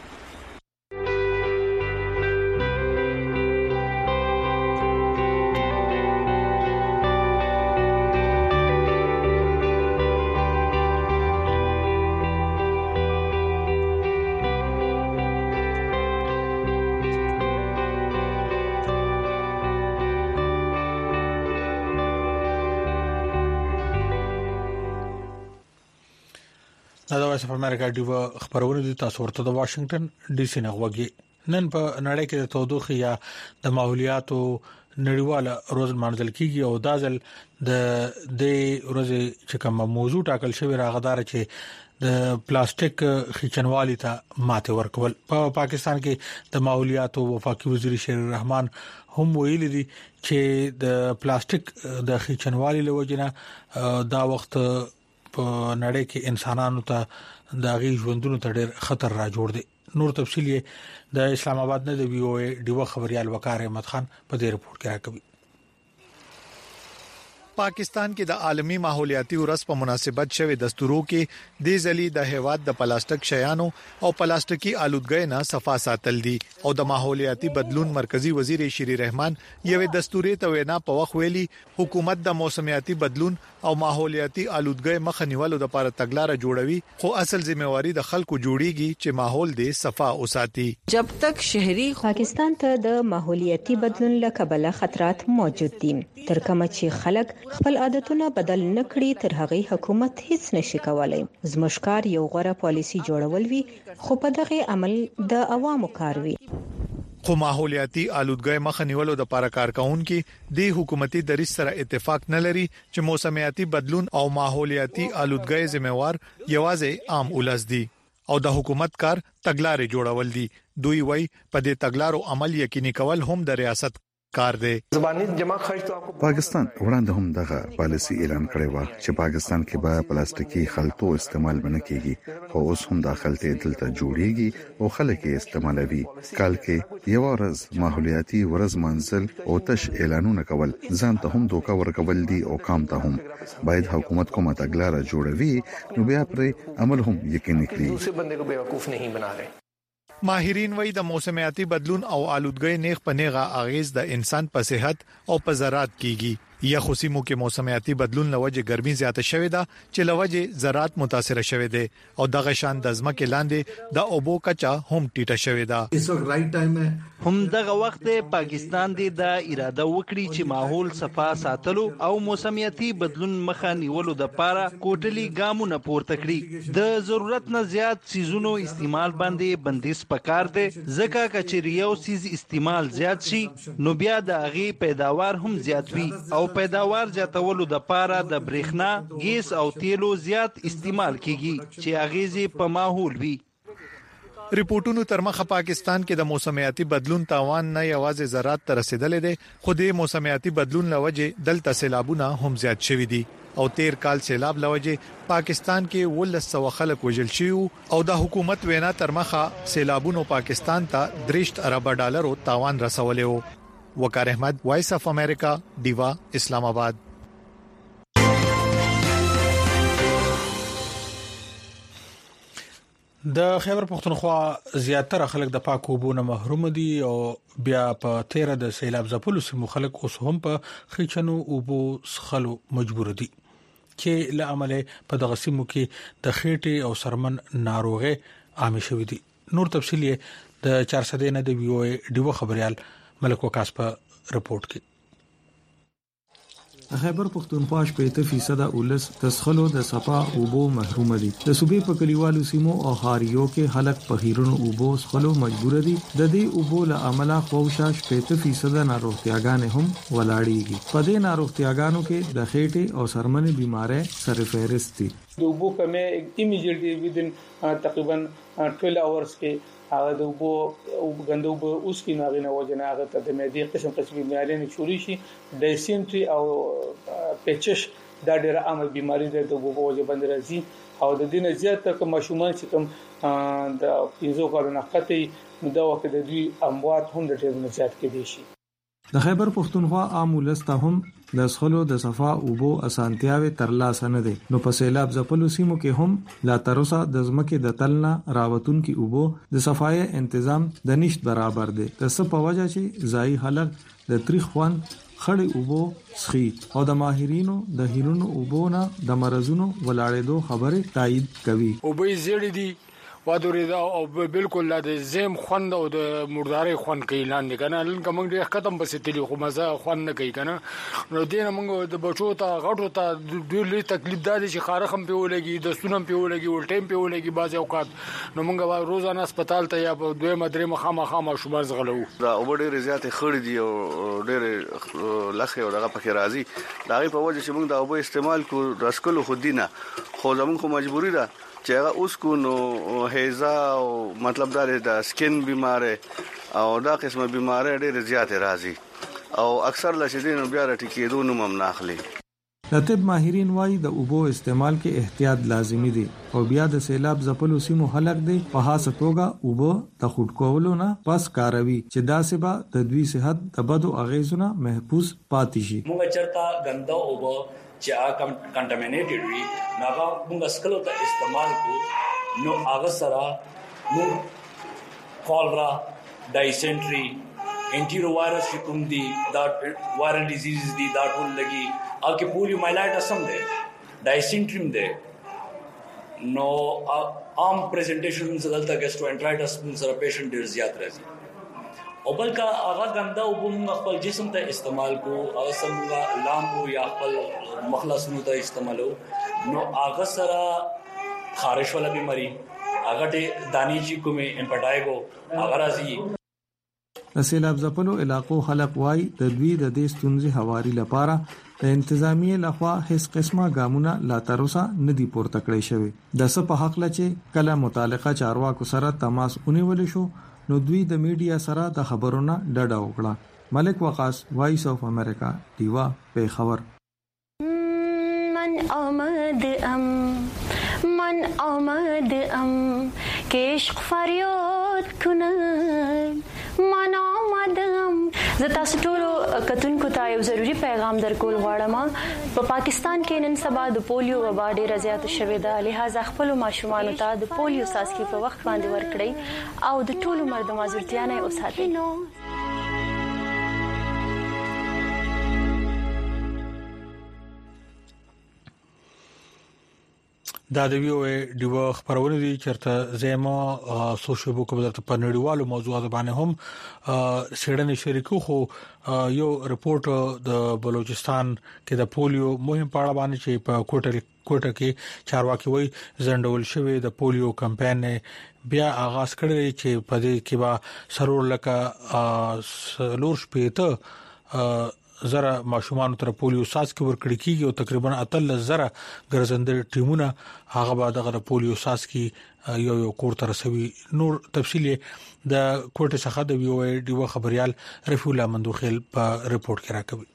دا د وایس اف امریکا ډیو خبرونه دي تاسو ورته د واشنگټن ډي سي نه غوږی. نن په نړۍ کې د تودوخه یا د ماحولیاتو نړیواله ورځ مانځل کیږي او دا ځل د ورځې چې کوم موضوع ټاکل شوی راغدار چې د پلاستیک خچنوالي ته ماته ورکول. په پاکستان کې د ماحولیاتو وفاقي وزیر شیر الرحمن هم ویلي دي چې د پلاستیک د خچنوالي لوجنه دا وخت په نړۍ کې انسانانو ته د غي ژوندونو ته ډېر خطر را جوړ دي. نور تفصیل د اسلام آباد نه د وی او ډیو خبريال وقار احمد خان په دې رپورت کې راکوي. پاکستان کې د عالمي ماحولیاتي ورځ په مناسبت شوه دستورو کې د ځلې د هیواد د پلاستیک شیانو او پلاستیکي آلودګۍ نه صفا ساتل دي او د ماحولیاتي بدلون مرکزی وزیر شیر الرحمن یو دستوري ته وینا په وخت ویلي حکومت د موسمیاتي بدلون او ماحولیاتي آلودګۍ مخ نیولو لپاره تګلارې جوړوي خو اصل ځمېواري د خلکو جوړیږي چې ماحول دې صفا وساتي. جب تک شهري پاکستان ته د ماحولیاتي بدلون له کبله خطرات موجود دي تر کومه چې خلک خپل عادتونه بدل نکړي تر هغه حکومت هیڅ نشي کولای. زموږ کار یو غوره پالیسی جوړول وي خو په دغه عمل د عوامو کار وي. خو ماحولیاتي آلودګۍ مخه نیولو د لپاره کارکونکو د حکومتي دریځ سره اتفاق نه لري چې موسمیاتي بدلون او ماحولیاتي آلودګۍ ذمہوار یوازې عام ولس دي او د حکومت کار تګلارې جوړول دي. دوی وایي په دې تګلارو عمل یقیني کول هم د ریاست کار دی. پاکستان وړاندې هم دغه پالیسی اعلان کړی و چې پاکستان کې به پلاستیکي خلطو استعمال بنه کیږي خو اوس هم د خلطې دلته جوړیږي او خلک یې استعمالوي. کال کې یو ورځ ماحولیاتي ورځ منزل او تش اعلانونه کول ځان ته هم دوکا ورکول دي او کام ته هم. باید حکومت کومه تګلارې جوړوي نو بیا پر عمل هم یقیني کړي. ماهرین وایي د موسمیاتي بدلون او آلودګۍ نیغ په نیغه اغیز د انسان په صحت او په زراعت کیږي. یا خوسیمو کې موسمیاتي بدلون لوجه ګرمي زیاته شوې ده چې لوجه زراعت متاثر شوې ده او دغه شان د ځمکې لاندې د اوبو کچا هم ټیټه شوې ده. اس وخت رائټ ټایم ہے هم دغه وخت پاکستان د اراده وکړي چې ماحول صفا ساتلو او موسمیاتي بدلون مخه نیولو د لپاره کوټلي ګامونه پورته کړي. د ضرورت نه زیات سيزونو استعمال باندې بندیز پکار دي ځکه کچې یو سیز استعمال زیات شي نو بیا د هغه پیداوار هم زیات وي او پیداوار زیاتولو د پاره د برېښنا، ګیس او تیلو زیات استعمال کیږي چې اغیزې په ماحول وي. ریپورتونو تر مخه پاکستان کې د موسمیاتي بدلون تاوان نه یوازې زراعت ته رسیدلې ده خو د موسمیاتي بدلون لوجه دلته سیلابونه هم زیات شوي دي او 13 کال سیلاب لوجه پاکستان کې 1200 خلک وژل شي او د حکومت وینا تر مخه سیلابونو پاکستان ته 3 ارب ډالرو تاوان رسولیو. وقار احمد، وائس اف امریکا، دیوا، اسلام آباد. د خیبر پختونخوا زیاتره خلک د پاکو اوبو نه محروم دي او بیا په 13 د سیلاب ځپلو سیمو خلک اوس هم په خېچنو اوبو سخلو مجبور دي چې له عمله په دغه سیمو کې د خېټې او سرمن ناروغه عام شوې دي. نور تفصیل د 400 نه د وی او ای ډیو خبريال ملک وکاس په رپورت کې. خیبر پختونخوا 80% اولس تسخلو د صفا اوبو محروم دي. د صوبې په کلیوالو سیمو او خاریو کې خلک په خیرونو اوبو سخلو مجبور دي. د دې اوبو له عمله خوشا 80% ناروغتیاګان هم ولاړېږي. په دې ناروغتیاګانو کې د خېټې او سرمنې بيمارۍ سرفهرست دي. د اوبو کمه ایمیډیټلی ودین تقریبا 12 اورز کې هغه د اوبو او غندو اوبو اوس کې ناغینه وجنه هغه ته د معدې قسم بیماریاں شروع شي. ډایسنټري او پیچش دا ډېر عامه بیماری ده د اوبو وجه باندې راځي او د دې نه زیاته کوم ماشومان چې کوم د 15 کلونو خطي نو دا وخت د دوی اموات هم د ډېر زیات کې دي شي. د خیبر پختونخوا عام ولسته هم د سخلو د صفا اوبو اسانتیاوي ترلاسه نه دي. نو په سیلاب ځپلو سیمو کې هم لا تروسه د ځمکې د تلنا راوتون کې اوبو د صفای تنظیم د نشټ برابر دي. د څه په وجه چې ځای خلک د تاریخ خوان خړې اوبو سخي او د ماهرینو د هیرونو اوبو نه د مرزونو ولاړېدو خبره تایید کوي. اوبې زیړې دي وادوريدا او بالکل د زم خوند او د مرداري خوند کوي لاندې کنه لکه موږ ډېر ختم بس تلی خو مزه خوند نه کوي کنه. نو دینه موږ د بچو ته غټو ته ډېر لوی تکلیف ده چې خارخم په ولګي د سونم په ولګي ولټیم په ولګي بعض اوقات نو موږ روزانه هسپتال ته یا په دوه مدرې مخامه شومان زغلو. دا اوبه ډېر زیات خړې دي او ډېر لخه او دغه پکې راځي دا غي په وجه چې موږ دا اوبه استعمال کو رسکلو خو دینه خو زموږ خو مجبوری ده چې هغه اوس کو نو هیزا او مطلب دا د سکین بیماری او دا قسمه بیماری ډېر زیات راځي او اکثر لشدین بیا راټکیدو نو ممنع اخلي. د طب ماهرین وايي د اوبو استعمال کې احتیاط لازمي دي او بیا د سیلاب ځپلو سیمو خلک دي په خاصه توګه اوبو د خود کولو نه پس کاروي چې دا سبا د دوی صحت د بدو اغیزونه محفوظ پاتې شي. موږ چرته ګنده اوبو چې کنټامینیټډ وي ناغه موږ اسکلو ته استعمال کو نو هغه سره موږ کولرا ډایسنټري انټیرو وایرس کوم دي دا وایرل ډیزیز دي دا ټول لګي او کې پولیومایلایټس هم ده ډایسنټریم ده نو عام پریزنټیشن دلته ګیسټرونټرایټس سره پیشنټ ډیر زیات راځي او بلکې هغه ګنده او موږ خپل جسم ته استعمال کو او څنګه لامبو یا خپل مخلص نو ته استعمالو نو هغه سره خارش ولا بیماری هغه د دانی جی کومه امپټایګو هغه راځي. د سیلاب ځپلو علاقو خلک وای د دوی د دې ستونزې هواري لپاره د انتظامیه لخوا هیڅ قسمه ګامونه لا تر اوسه ندي پورته کړی شوی. د څه په حق لچې کله متعلقه چارواکو سره تماس ونیول شو نو دوی د میډیا سره د خبرونو ډډه وکړه. ملک وقاص، وایس اف امریکا، دیوا پیښور. من آمد که عشق فریاد کنم من آمدم. زه تاسو ټول کتونکو ته یو ضروری پیغام درکول غواړم. په پاکستان کې نن سبا د پولیو وبا ډېره زیاته شوې ده، لہذا خپل ماشومان ته د پولیو څاڅکي په وخت باندې ورکړئ او د ټول عمر د معذورتیا نه وساتئ. دا د ویو ډیو خبرونه دي چرته زما سوشل بوک بدرته په نړیوالو موضوعاتو باندې هم سیډنې شریکو خو یو رپورت د بلوچستان کې د پولیو مهم په اړه باندې چې په کوټه کې چارواکي وایي زندول شوی د پولیو کمپاین بیا آغاز کړی چې په دې کې با سرور لکه لور شپېته زره ماشومان تر پولیو ساس کې ورکړی کیږي او تقریبا 13 زره ګرځندل ټیمونه هغه بعد د پولیو ساس کې یو کور تر سوي. نور تفصیل د کوټه څخه د ویو ډیو خبريال رفیع الله مندوخیل په ریپورت کې راکوي.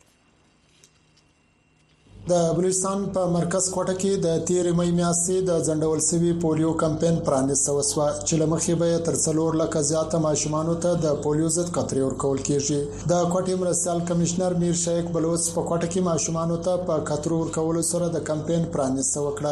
د بلوچستان په مرکز کوټه کې د 13 مې میاشتې د ځندول سوي پولیو کمپاین پرانیسته وسوه چې لمخې به تر 4 لک زیاته ماشومان ته د پولیو ضد قطرې ورکول کیږي. د کوټې مرستيال کمشنر میر شیخ بلوچ په کوټه کې ماشومان ته په قطرو ورکول سره د کمپاین پرانیسته وکړه.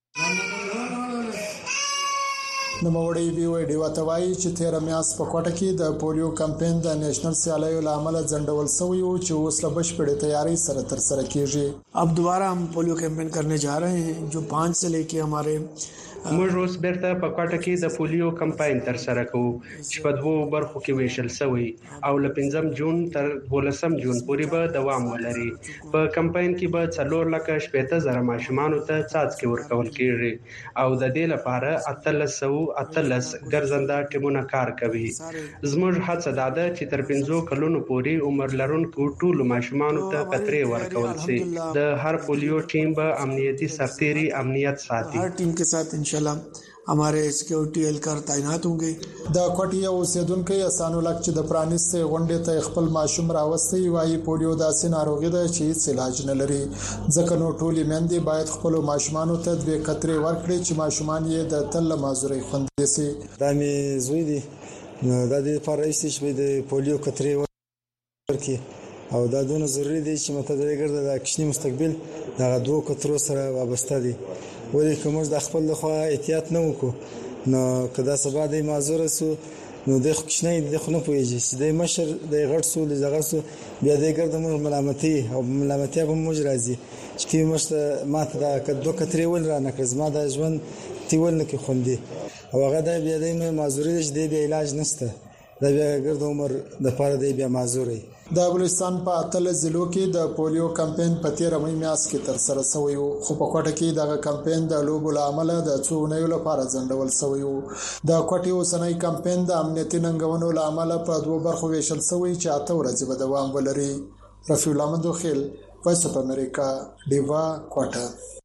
نوموړی ویو ډیو توای چې 13 میاشت په کوټه کې د پولیو کمپاین د نېشنل سیالیو لامل ځندول شوی او چې اوس له بشپړې تیاری سره تر سره کیږي. अब दोबारा हम पोलियो कैंपेन करने जा रहे हैं जो 5 से लेके हमारे موږ اوس بیرته په کوټه کې د پولیو کمپاین تر سره کوو چې په دوه برخو کې ویشل شوی او له 5 جون تر 12 جون پورې به دوام ولري. په کمپاین کې به 4 لک 80 زره ماشومان ته څاڅکي ورکول کیږي او د دې لپاره 1313 ګرځنده ټیمونه کار کوي. زموږ هڅه ده چې تر 5 کلونو پورې عمر لرونکو ټول ماشومان ته قطرې ورکول شي. د هر پولیو ټیم به امنیتي سرتيري امنیت ساتي. हर टीम के साथ इंशाल्लाह हमारे सिक्योरिटी एहलकार तैनात होंगे. د کوټې اوسیدونکو اسانو لک چې د پرانیستې غونډې ته خپل ماشوم راوستي وایي پولیو داسې ناروغي ده چې هیڅ علاج نه لري. ځکه نو ټولې میندې باید خپل ماشومان ته د قطرې ورکړي چې ماشومان یې د تل مازوري خوندې سي. دا مې زوی دي نو د دې فرایسي چې د پولیو قطرې ورکړي او دا دونه ضروری دي چې متدري ګرځي د کشنی مستقبل دغه دوه قطرو سره وابسته دي. ولې کوم د خپل لخوا احتیاط نه وکړو نو کدا سبا د معذور سو نو د کشنی د خنو پويږي چې د مشر د غړ سو د زغر سو بیا د ګرځي ملامتي او ملامتي به موږ راځي چې مشته ماته دا دوه قطرې ول را نکړ زما د ژوند تیول نه کې خوندي او هغه د بیا د معذوري د علاج نشته د بیا ګرځ عمر د پاره د بیا معذوري. د بلوچستان په اتل ضلعو کې د پولیو کمپاین په 13 مې میاشت کې تر سره شوی او خو په کوټه کې دغه کمپاین د لوبو لامل د څونیو لپاره ځندول شوی او د کوټې اوسنۍ کمپاین د امنیتي ننګونو لامل په دوه برخو ویشل شوی چې 8 ورځې به دوام ولري. رفیع الله مندوخیل، وایس اف امریکا، دیوا کوټه.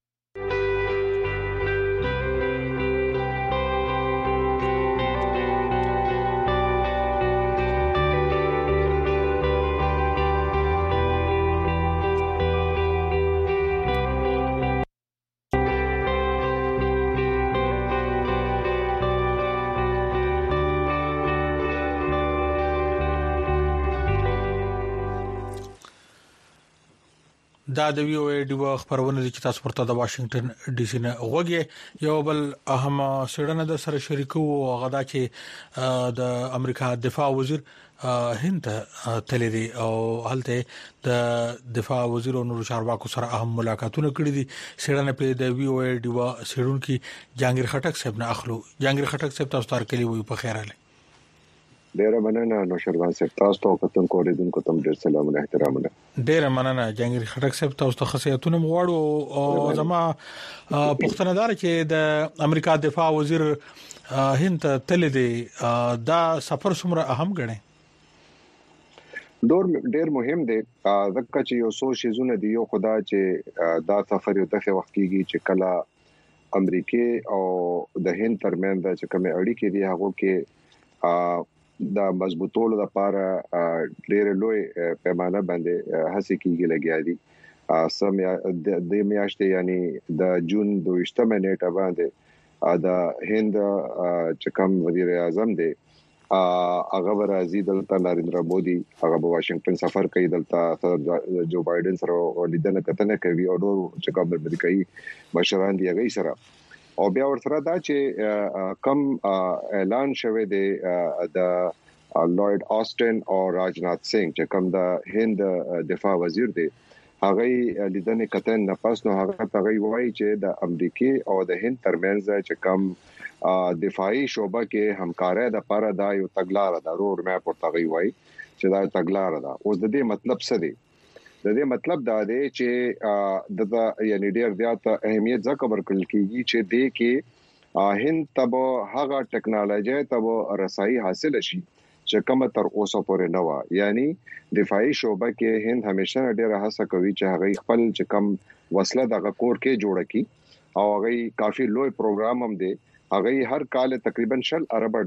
دا د ویو ډیو خبرونه چې تاسو پرته د واشنگټن ډي سي نه غوږی. یو بل اهم سړنه د سره شریکو غدا چې د امریکا دفاع وزیر هند تلری او هلته د دفاع وزیر او نور چارواکو سره اهم ملاقاتونه کړې دي. سړنه په د ویو ډیو سړونکو جهانگیر خټک صاحب نه اخلو. جهانگیر خټک صاحب تاسو تر کلی وي په خیر اله. ډیر مننه نو شروان صاحب تاسو ته کتن کوریدونکو تم ډیر سلام او احترامونه. ډیر مننه جنگیر خټک صاحب تاسو ته خصياتونه مغواړو او زما پښتنه دار چې د امریکا دفاع وزیر هند تل دې دا سفر څومره اهم ګڼي؟ ډیر مهم دی ځکه چې یو څو شیزونه دی یو خدا چې دا سفر یو دغه وخت کېږي چې کله امریکا او د هند ترمن د چې کوم اړیکې دی هغه کې د مضبوطولو لپاره ډېر لوی پیمانه باندې هڅه کیږي لګیا دي. سم د میاشتې یعنی د جون 22 نیټه باندې د هند چې کوم وزیر اعظم دی هغه راځي دلته نریندرا مودي هغه په واشنگټن سفر کوي دلته جو بایدن سره لیدنه کتنه کوي او نور چې کوم امریکایي مشران دی هغه سره او بیا ورسره دا چې کم اعلان شوه دی د لارډ آسټن او راجنات سنگ چې کوم د هند دفاع وزیر دی هغه لیدنه کتن نه پاس نو هغه تغي وایي چې د امریکای او د هند ترمنځ چې کوم دفاعي شعبه کې همکارۍ د لپاره دا یو تګلار ده روډ میپ او تغي وایي چې دا تګلار ده. اوس د دې مطلب څه دی؟ د دې مطلب دا دی چې د یعنی ډیر زیات اهمیت ځکه ورکړل کیږي چې د کې هند تب هغه ټکنالوژي تب رسایي حاصل شي چې کوم تر اوسه پورې نه و. یعنی دفاعي شعبه کې هند همیشه ډیره هڅه کوي چې هغه خپل چې کوم وسله د کور کې جوړ کړي او هغه کافي لوی پروګرام هم دی. هغه هر کال تقریبا $10 ارب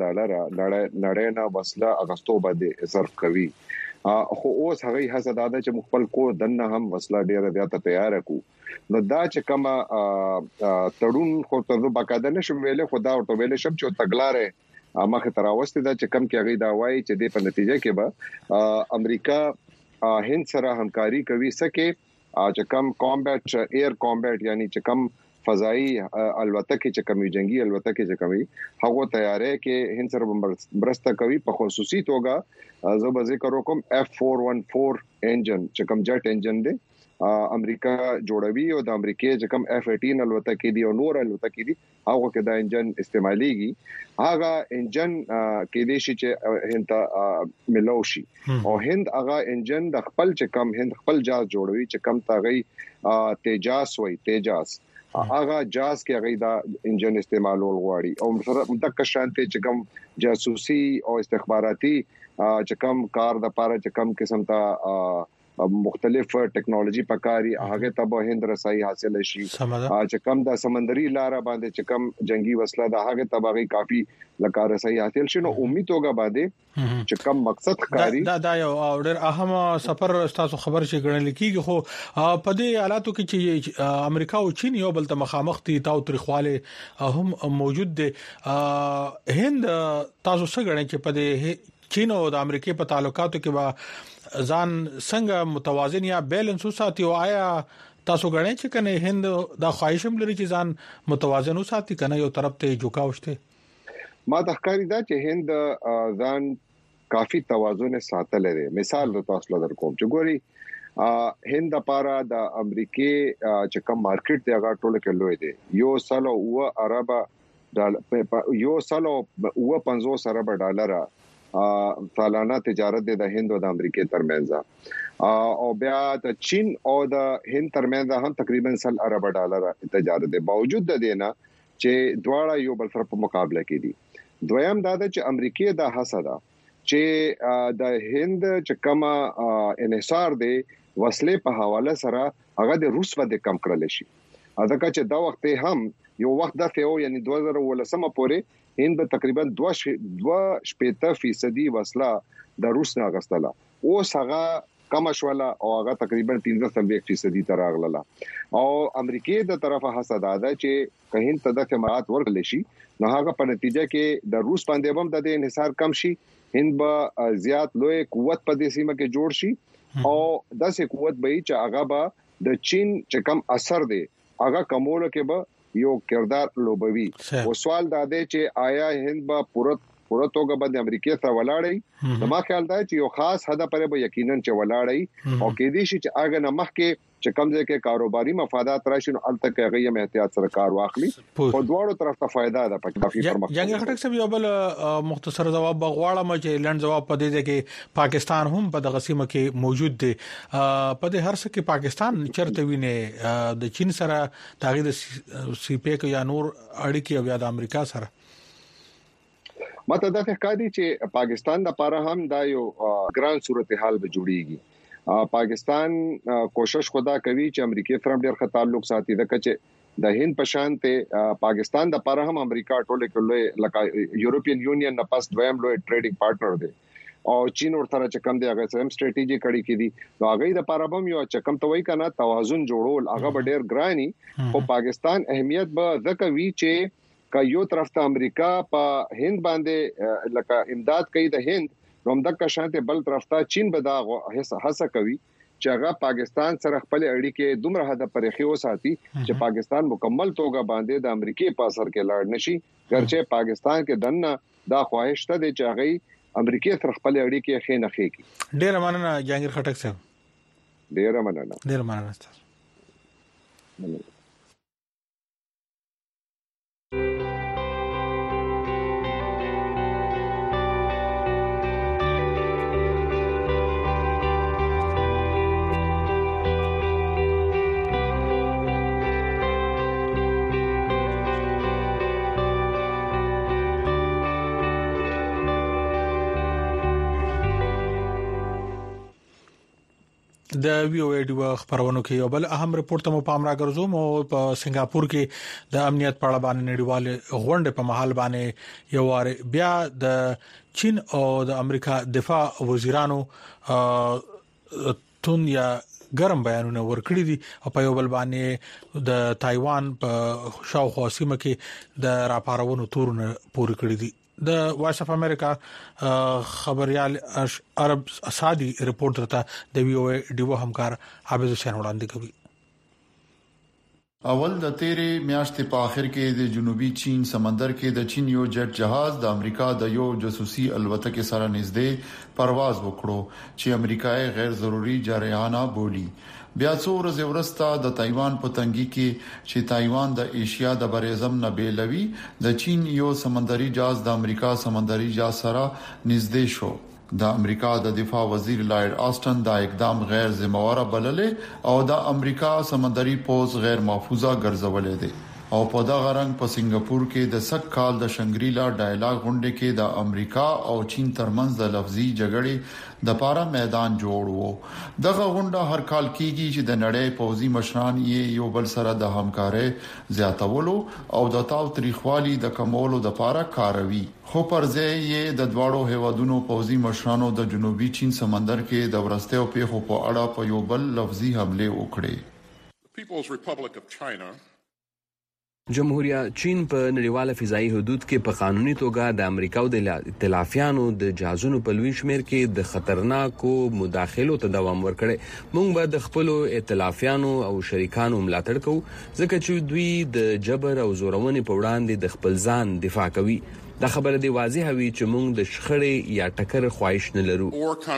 نړۍ نه وسله اغستو باندې صرف کوي. خو اوس هغه هڅه ده چې خپل کور دنه هم وسله ډیره زیاته تیار کړو. نو دا چې کومه تړون خو ته باقاعده نشم ویلې خدا او ته ویلې شم چې تګلارې مخه تراوسته ده چې کم کې هغه دا وایي چې د په نتیجه کې به امریکا هند سره همکاري کوي سکه چې کم کامبټ ایر کامبټ یعنی چې کم فضائي الوتکې چې کومي جنگي الوتکې چې کومي هغه تیارې کې هند سره برسته کوي په خصوصي توګه زه به ذکر وکم F414 انجن چې کوم جټ انجن دی امریکا جوړوي او د امریکای چې کوم F18 الوتکې دي او نور الوتکې دي هغه کې دا انجن استعماليږي. هغه انجن کې دي چې هند ملوشي او هند هغه انجن د خپل چې کوم هند خپل جاز جوړوي چې کوم تاغي تیجاس وای تیجاس هغه جاز کې هغه دا انجن استعمالول غواړي او د شانته چې کوم جاسوسي او استخباراتي چې کوم کار د پاره چې کوم قسم ته مختلف ټیکنالوژي پکاري هغه ته به هند رسایي حاصل شي چې کوم د سمندري لار باندې چې کوم جنگي وسله د هغه تباغي کافي لکه رسایي حاصل شي. نو امید توګه باندې چې کوم مقصد ښکاری دا یو ډېر اهم سفر تاسو خبر شي ګڼل کیږي. خو په دې حالاتو کې چې امریکا او چین یو بل ته مخامخ دي تاو تاریخواله هم موجود دي هند تاسو څنګه غواړئ چې په دې چین او د امریکای په تعلقاتو کې با ځان څنګه متوازن یا بیلنس وساتي او آیا تاسو غواړئ چې کنه هند د خواهشم لري چې ځان متوازن وساتي کنه یو طرف ته جوکاوشته؟ ما د ښکاری دا چې هند ځان کافي توازن ساتل لري. مثال تاسو لپاره کوم چې ګوري هند لپاره د امریکای چې کوم مارکیټ دی هغه ټول کې لوی دی. یو سال او عرب ډالر یو سال او 50 ارب ډالر سالانه تجارت د هند او د امریکا ترمنځ او بیا د چین او د هند ترمنځ هم تقریبا $100 ارب تجارت دی. باوجود د دینه چې دواړه یو بل سره په مقابله کې دي. دویم دا چې امریکا د حسد چې د هند چې کما انحصار دی وسلې په حواله سره هغه د روس باندې کم کړل شي. ځکه چې دا وخت هم یو وخت د فیو یعنی 2018 پورې هند تقریبا 2.8% وسله د روس نه غستله. اوس هغه کم شوله او هغه تقریبا 15% تر راغله او امریکای د طرفه حسد ده چې کہیں ته د خدمات ورکړل شي نو هغه په نتیجه کې د روس باندې هم د انحصار کم شي. هند به زیات لوی قوت په دې سیمه کې جوړ شي او داسې قوت به چې هغه به د چین چې کم اثر دی هغه کومول کې به یو کردار لوبوي. او سوال دا دی چې آیا هند به پوره پوره توګه باندې امریکای سره ولاړی نو ما خیال دا چې یو خاص هدف پرې به یقینا چې ولاړی او کې دي چې اګه نه مخکې چې کومځه کې کاروباري مفادات راشي نو الته کې غي احتیاط سره کار واخلي او دواړو طرف ته فائدہ ده پکې کافي پرمختګ جنګ خټک سم یو بل مختصر جواب بغواړه ما چې لند جواب پدې ده کې پاکستان هم په دغه سیمه کې موجود دی په دې هر څه کې پاکستان چرته ویني د چین سره تغیر سی پیک یا نور اړیکې او د امریکا سره ماته دا ښکاري چې پاکستان د لپاره هم دا یو ګران صورتحال به جوړیږي پاکستان کوشش خدا کوي چې امریکای سره ډېر ښه تعلق ساتي د کچه د هند په شان ته پاکستان د لپاره هم امریکا ټوله کې لکه یورپین یونین نه پاس دویم لوی ټریډینګ پارټنر دی او چین ورته چې کم دی هغه سم ستراتیژي کړي کړي نو هغه د لپاره هم یو چې کم توي کنه توازن جوړول هغه ډېر ګراني او پاکستان اهمیت به ځکه وی چې یو طرف ته امریکا په هند باندې لکه امداد کوي د هند نوم د کشانته بل طرف ته چین به دا هڅه کوي چې هغه پاکستان سره خپل اړیکې دومره حد پرې خو ساتي چې پاکستان مکمل توګه باندې د امریکای په اثر کې لاړ نشي ګرچه پاکستان کې دنه دا خواهش ته دی چې هغه امریکای سره خپل اړیکې خې نه خې کی ډیر مننه جهانگیر خټک صاحب ډیر مننه د وی او ډي خبرونو کې یو بل اهم رپورت مو پام راګرځوم او په سنگاپور کې د امنیت په اړه باندې نړیوال غونډه په محل باندې یو وار بیا د چین او د امریکا دفاع وزیرانو تون یا ګرم بیانونه ورکړي دي او په یو بل باندې د تایوان په شاوخوا سیمه کې د راپارونو تورونه پوری کړی دي د وایس اف امریکا خبريال عرب اسادي رپورټ درته د وی او ډیو همکار عابد حسین وړاندې کوي اول د تیرې میاشتې په اخر کې د جنوبي چین سمندر کې د چین یو جټ جهاز د امریکا د یو جاسوسي الوتکې سره نږدې پرواز وکړو چې امریکای غیر ضروري جریانه بولی بیا څو ورځې وروسته د تایوان په تنګي کې چې تایوان د ایشیا د بریزم نه بیلوي د چین یو سمندري جهاز د امریکا سمندري جهاز سره نږدې شو د امریکا د دفاع وزیر لایډ آسټن دا اقدام غیر ذمہوار بللې او د امریکا سمندري پوز غیر محفوظه ګرځولې دي او په دغه رنګ په سنگاپور کې د سک کال د شنګریلا ډایلاګ غونډه کې د امریکا او چین ترمنځ د لفظي جګړې د پاره میدان جوړ وو دغه غونډه هر کال کیږي چې د نړۍ پوځي مشران یو بل سره د همکارۍ زیاتولو او د تاو تاریخوالي د کمولو د پاره کاروي خو پرځه یې د دواړو هیوادونو پوځي مشرانو د جنوبي چین سمندر کې د ورستیو پیښو په اړه په یو بل لفظي حمله وکړې جمهوریت چین په نړیواله فضائي حدود کې په قانوني توګه د امریکا او د ائتلافیانو د جهازونو په لوي شمیر کې د خطرناکو مداخلو ته دوام ورکړي موږ به د خپل ائتلافیانو او شریکانو ملاتړ کوو ځکه چې دوی د جبر او زورونې په وړاندې د خپل ځان دفاع کوي دا خبره دی واضح وي چې موږ د شخړې یا ټکر خواهش نه لرو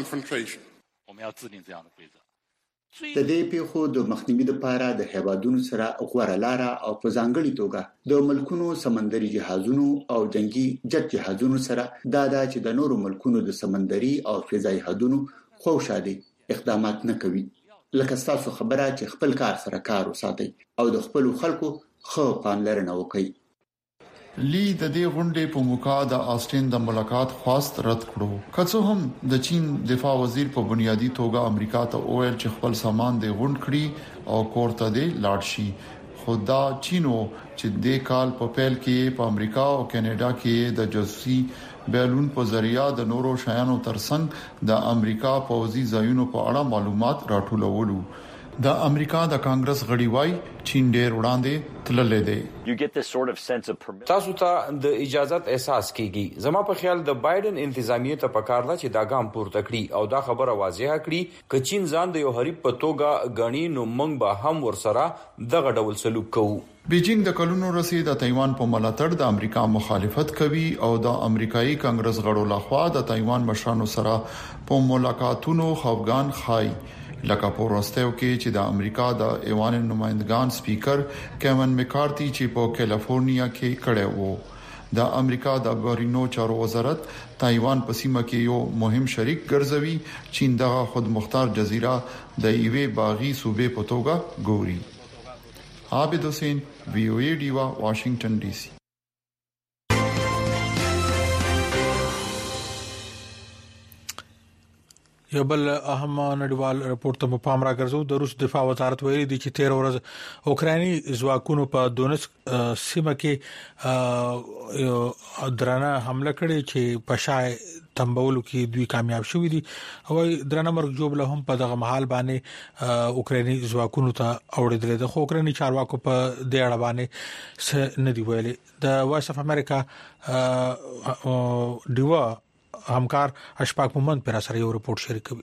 د دې پیښو د مخنیوي لپاره د هیوادونو سره غوړه لاره او په ځانګړي توګه د ملکونو سمندري جهازونو او جنگي جټ جهازونو سره چې د نورو ملکونو د سمندري او فضائي حدودو خوشادي اقدامات نه کوي لکه تاسو خبره چې خپل کار سره کار وساتي او د خپل خلکو خو پاملرنه وکړي لی د دې غونډې په موقع د آسټین د ملاقات خواست رد کړو که هم د چین دفاع وزیر په بنیادی توګه امریکا ته وویل چې خپل سامان د غونډ کړي او کوړه د لاړ شي خدا چینو چې د کال په پیل کې په امریکا او کینیډا کې د جاسوسي بیلون په ذریعہ د نورو شایانو ترڅنګ د امریکا پوځي ځایونو په اړه معلومات راټولولو د امریکا د کانګرس غړي وای چین ډېر وړاندې تللې دی. تاسو ته د اجازت احساس کیږي. زما په خیال د بایدن انتظامیه ته پکار ده چې دا ګام پورته کړي او دا خبره واضحه کړي چې چین ځان د یو حریف په توګه غني نو موږ به هم ورسره دغه ډول سلوک کوو. بیجینګ د کلونو رسید د تایوان په ملاتړ د امریکا مخالفت کوي او د امریکایي کانګرس غړو لخوا د تایوان مشرانو سره په ملاقاتونو خفګان خای لکه پورستیو کې چې د امریکا د ایوان نمائندگان سپیکر کیون میکارتي چې په کیلیفورنیا کې کړه وو. د امریکا د بهرنیو چارو وزارت تایوان په سیمه کې یو مهم شریک ګرځوي. چین دغه خودمختار جزیره د ایوې باغی صوبې په توګه ګوري. عابد حسین وی او ای ډیوا واشنگټن ډي سي. یو بل اهم نړیوال راپور ته په پام راګرځو. د روس دفاع وزارت ویلي دی چې 13 ورځ اوکراني ځواکونو په دونسک سیمه کې درانه حمله کړې چې په شای تنبولو کې دوی کامیاب شوې دي او درانه مرګ جوړ له هم په دغه محل باندې اوکراني ځواکونو ته اوریدل د خو اوکراني چارواکو په دې اړه باندې نه دی ویلي. د وایس اف امریکا ډیوا همکار اشفاق محمد پر اثر یو رپورت شریکوي.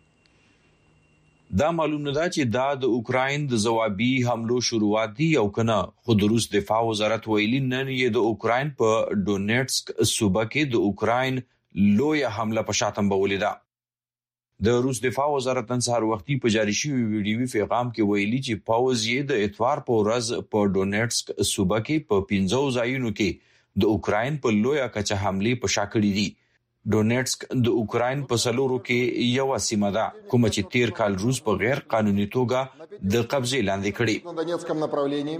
دا معلوم نه ده چې دا د اوکراین د جوابي حملو شروعات دي او کنه. خو د روس دفاع وزارت ویلي نن یې د اوکراین په ډونیټسک صوبه کې د اوکراین لویه حمله په شاتم بولې ده. د روس دفاع وزارت نن سهار وختي په جاري شوی ویډیوي پیغام کې ویلي چې پاوز یې د اتوار په ورځ په ډونیټسک صوبه کې په 15 ځایونو کې د اوکراین په لویه کچه حمله په شاکړې دي. ډونیټسک د اوکراین په سلورو کې یو سیمه ده کوم چې 13 کال روس په غیر قانوني توګه د قبضه لاندې کړي.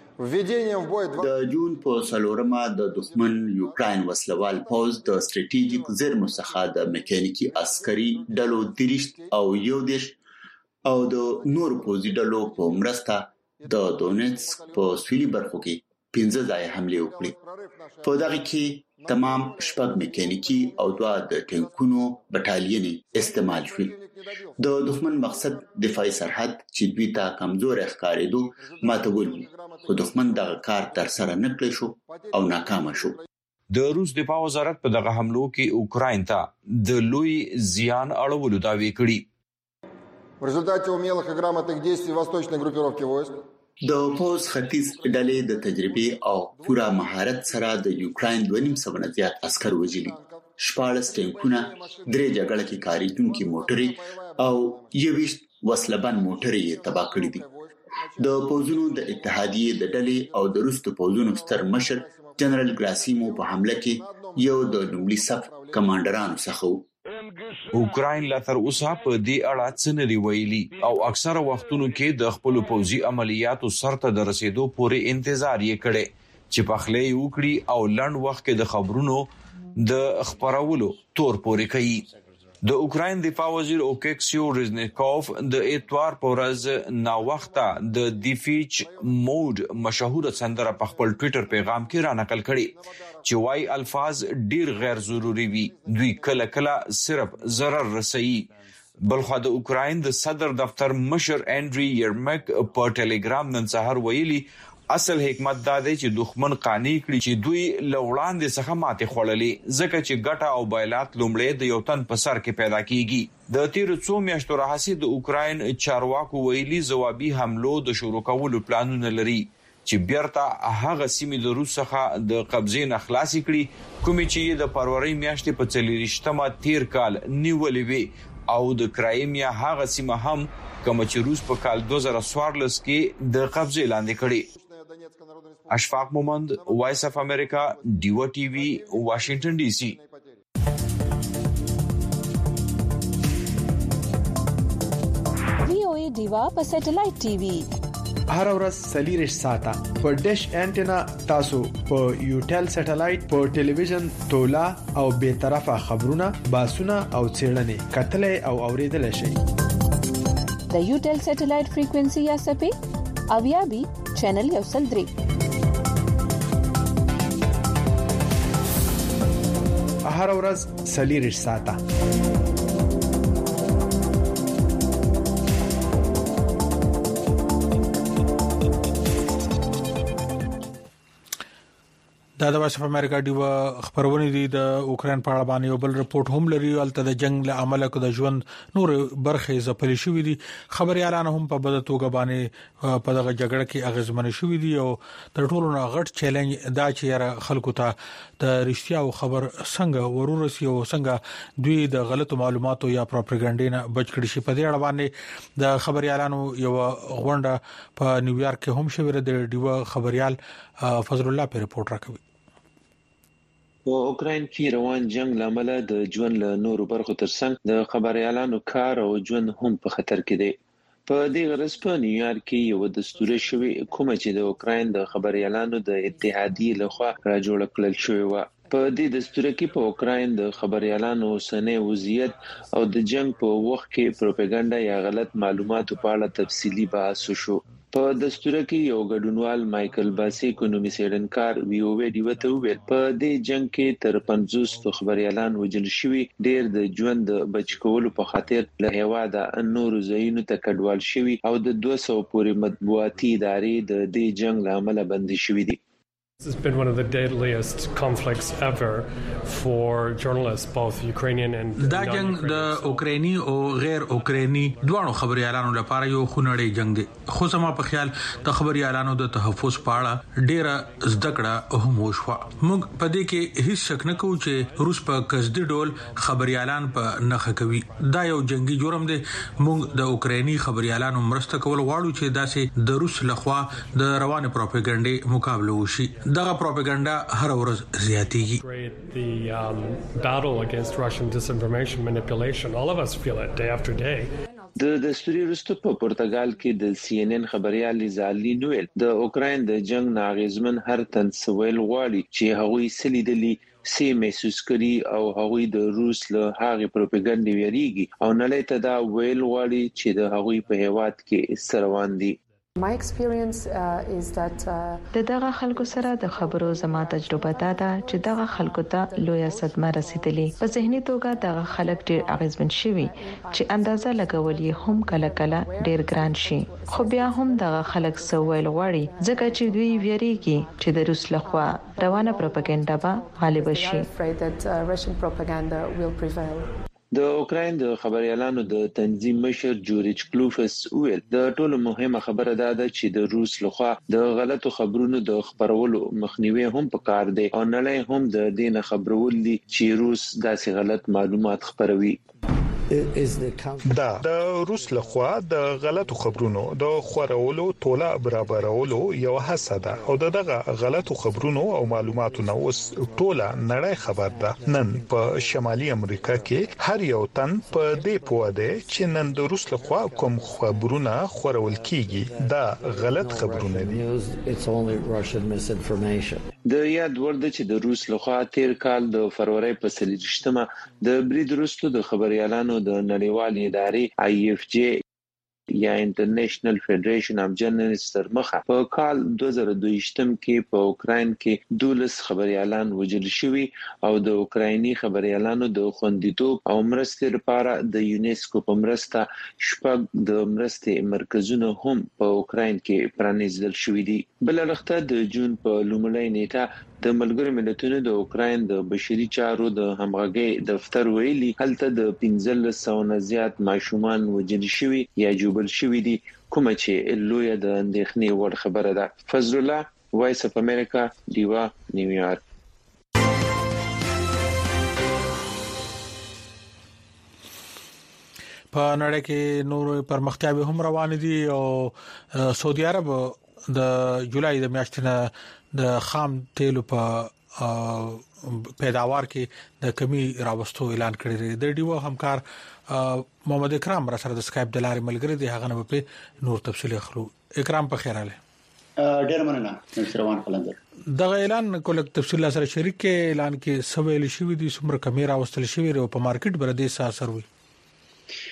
د جون په سلورمه د دښمن یوکراین وسلوال پوز د استراتیژیک زیرمو څخه د میکانیکي عسکري ډلو دریشت او یو دیش او د نور پوزي ډلو په مرسته د دونیټسک په سویلي برخو کې 15 ځای حمله وکړي. په دغه کې تمام شپږ میکانیکي او 2 د ټینکونو بټالینې استعمال شول. د دښمن مقصد دفاعي سرحد چې دوی ته کمزور ښکارېدو ماتول، خو دښمن دغه کار تر سره نه کړی شو او ناکام شو. د روس دفاع وزارت په دغه حملو کې اوکراین ته د لوی زیان اړولو دعوی کړي. В результате умелых и грамотных действий восточной группировки войск د پوز ختیځ ډلې د تجربې او پورا مهارت سره د یوکراین 2.5 زیات عسكر وژلي. 14 ټینکونه، 3 جګړه کې کاریدونکو موټرې او 21 وسلبان موټرې تباه کړې دي. د پوزونو د اتحادیې د ډلې او د روس د پوزونو ستر مشر جنرال ګراسیمو په حمله کې یو د لومړي صف کمانډرانو څخه و. اوکراین لا تر اوسه په دې اړه څه نه دی ویلي او اکثره وختونو کې د خپل پوځي عملیاتو سرته د رسیدو پورې انتظار یې کړي چې په خلې وکړي او لړ وخت کې د خبرونو د خبرولو تور پورې کوي. د اوکراین دفاع وزیر اوکسیو رزنیکوف د اتوار په ورځ نا وخته د دیفیچ مود مشهور سندره په خپل ټوئیټر پیغام کې را نقل کړي چې وايي الفاظ ډیر غیر ضروري وي، دوی کله کله صرف ضرر رسوي. بلخو د اوکراین د صدر دفتر مشر انډری یرمک په ټلګرام نن سهار ویلي اصل حکمت دا دی چې دښمن قانع کړي چې دوی لوړاندې څخه ماته خړلې ځکه چې ګټه او بایلات لومړی د یو تن په سر کې پیدا کیږي. د تیر څو میاشتو راهیسې د اوکراین چارواکو ویلي جوابي حملو د شروع کولو پلانونه لري چې بیرته هغه سیمې د روس څخه د قبضې نه خلاص کړي کومې چې د فروری میاشتې په 24مه تیر کال نیولې وي او د کرایمیا هغه سیمه هم کوم چې روس په کال 2014 کې د قبضې لاندې کړي. اشفاق محمد، وایس اف امریکا، ډیوا ټي وی، واشنگټن ډي سي. وی او ای ډیوا په سټلایټ ټي وی هر ورځ سلیریش ساته په ډیش انټینا تاسو په یوټل سټلایټ په ټلویزیون تولا او به طرفه خبرونه باسونه او چیرنې کتلې او اوریدل شي. د یوټل سټلایټ فریکوئنسي یا سپې او یا بي چینل یو سل 3 هر ورځ سلیریش ساته. د وایس اف امریکا دیو خبرونه دي د اوکرين په اړه باندې یو بل رپورت هم لري ولته د جنگ له عمله کو د ژوند نور برخه زپلی شوې دي خبريالان هم په بده توګه باندې په دغه جګړه کې اغیزمن شوې دي او تر ټولو نه غټ چیلنج دا چې خلکو ته د رښتیا او خبر څنګه ورورسي او څنګه دوی د غلطو معلوماتو یا پروپاګاندا نه بچ کړي شي په دې اړه باندې د خبريالانو یو غونډه په نیویارک کې هم شوې د دیو خبريال فضل الله په رپورت راکوي. په اوکرين کې روان جنگ لامل د ژوند له نورو برخو ترڅنګ د خبريالانو کار او ژوند هم په خطر کې دي. په دې غرض په نیویارک کې یو دستور شوی کوم چې د اوکرين د خبريالانو د اتحادیې لخوا راجوړ کړل شوی و. په دې دستور کې په اوکرين د خبريالانو اوسنۍ وضعیت او د جنگ په وخت کې پروپاګاندا یا غلط معلوماتو په اړه تفصیلی بحث شو. په دستور کې یو ګډونوال مايكل باسيک نومي سیډنکار ویو ته ویل په دې جنگ کې تر 50 خبريالان وژل شوي ډېر د ژوند بچ کولو په خاطر له هواده نور زینو ته کډوال شوي او د 200 پورې مطبوعاتي ادارې د دې جنگ لامل بندي شوي دي. This has been one of the deadliest conflicts ever for journalists, both Ukrainian and دا جنگ د اوکراني او غیر اوکراني دوه خبريالانو لپاره یو خونړی جنگ دی خو سما په خیال د خبريالانو د تحفظ په اړه ډیره زدکړه هم وشوه. موږ په دې کې هیڅ شک نه کوو چې روس په قصدي ډول خبريالان په نخښه کوي. دا یو جنگي جرم دی. موږ د اوکراني خبريالانو مرسته کول غواړو چې داسې د روس لخوا د روانه پروپاګاندا مقابله وشي. دغه پروپاګاندا هر ورځ زیاتېږي. The battle against Russian disinformation manipulation, all of us feel it day after day. د دستوري رستو په پرتګال کې د CNN خبريال زالي نویل د اوکرين د جنگ ناغزمن هر تن سویل غواړي چې هغوی سلیدلی سي محسوس کړي او هغوی د روس له هغه پروپاګاندا ویریږي او نړۍ ته دا ویل غواړي چې د هغوی په هیواد کې سروان دي. My experience is that دغه خلکو سره د خبرو زما تجربه ده چې دغه خلکو ته لوی صدمه رسیدلې په ذهني توګه دغه خلک ډیر اغیزمن شوي چې اندازه لګول یې هم کله کله ډیر ګران شي خو بیا هم دغه خلک سوال غواړي ځکه چې دوی ویریږي چې د روس لخوا روانه پروپاګاندا به غالب شي. د اوکرين د خبريالانو د تنظیم مشر جورج کلوفس ویل د ټولو مهمه خبره ده چې د روس لخوا د غلطو خبرونو د خبرولو مخنیوي هم پکار دی او نړۍ هم د دې نه خبرول دي چې روس داسې غلط معلومات خبروي. دا د روس لخوا د غلطو خبرونو د خورولو توله برابرولو یو هڅه ده او دغه غلطو خبرونو او معلوماتو نو اوس ټوله نړۍ خبر ده. نن په شمالي امریکا کې هر یو تن په دې پوه دی چې نن د روس لخوا کوم خبرونه خورول کیږي دا غلط خبرونه دي. د یاد ورده چې د روس لخوا تیر کال د فروری په 30مه د برید وروسته د خبريالانو د نړیوالې ادارې IFJ یا انټرنیشنل فدریشن اف جرنالیست مخه په کال 2022 کې په اوکرين کې 12 خبريالان وژل شوي او د اوکرایني خبريالانو د خوندیتوب او مرستې لپاره د یونیسکو په مرسته شپږ د مرستې مرکزونه هم په اوکراین کې پرانیزل شوي دي. بل لخته د جون په لومړۍ نیټه د ملګرو ملتونو د اوکراین د بشري چارو د همغږي دفتر ویلي هلته د 1500 نه زیات ماشومان وژل شوي یا جوبل شوي دي کوم چې لوی د اندېښنې وړ خبره ده. فضل الله وایس اف امریکا دیوا نیویارک. په نړۍ کې نور پرمختیاوي هم روان دي او سعودي عرب د جولای د میاشتې نه د خام تیلو په پیداوار کې د کمی راوستو اعلان کړی دی. د ډیو همکار محمد اکرام را سره د اسکایپ د لارې ملګری دی هغه نه په نور تفصیل اخلو. اکرام په خیر اله. ډیر مننه مشروان قلندر. د اعلان کول تفصیل سره شریک کې اعلان کې سویل شوې دي څومره کمی راوستل شوی او په مارکیټ بر دې اثر وي.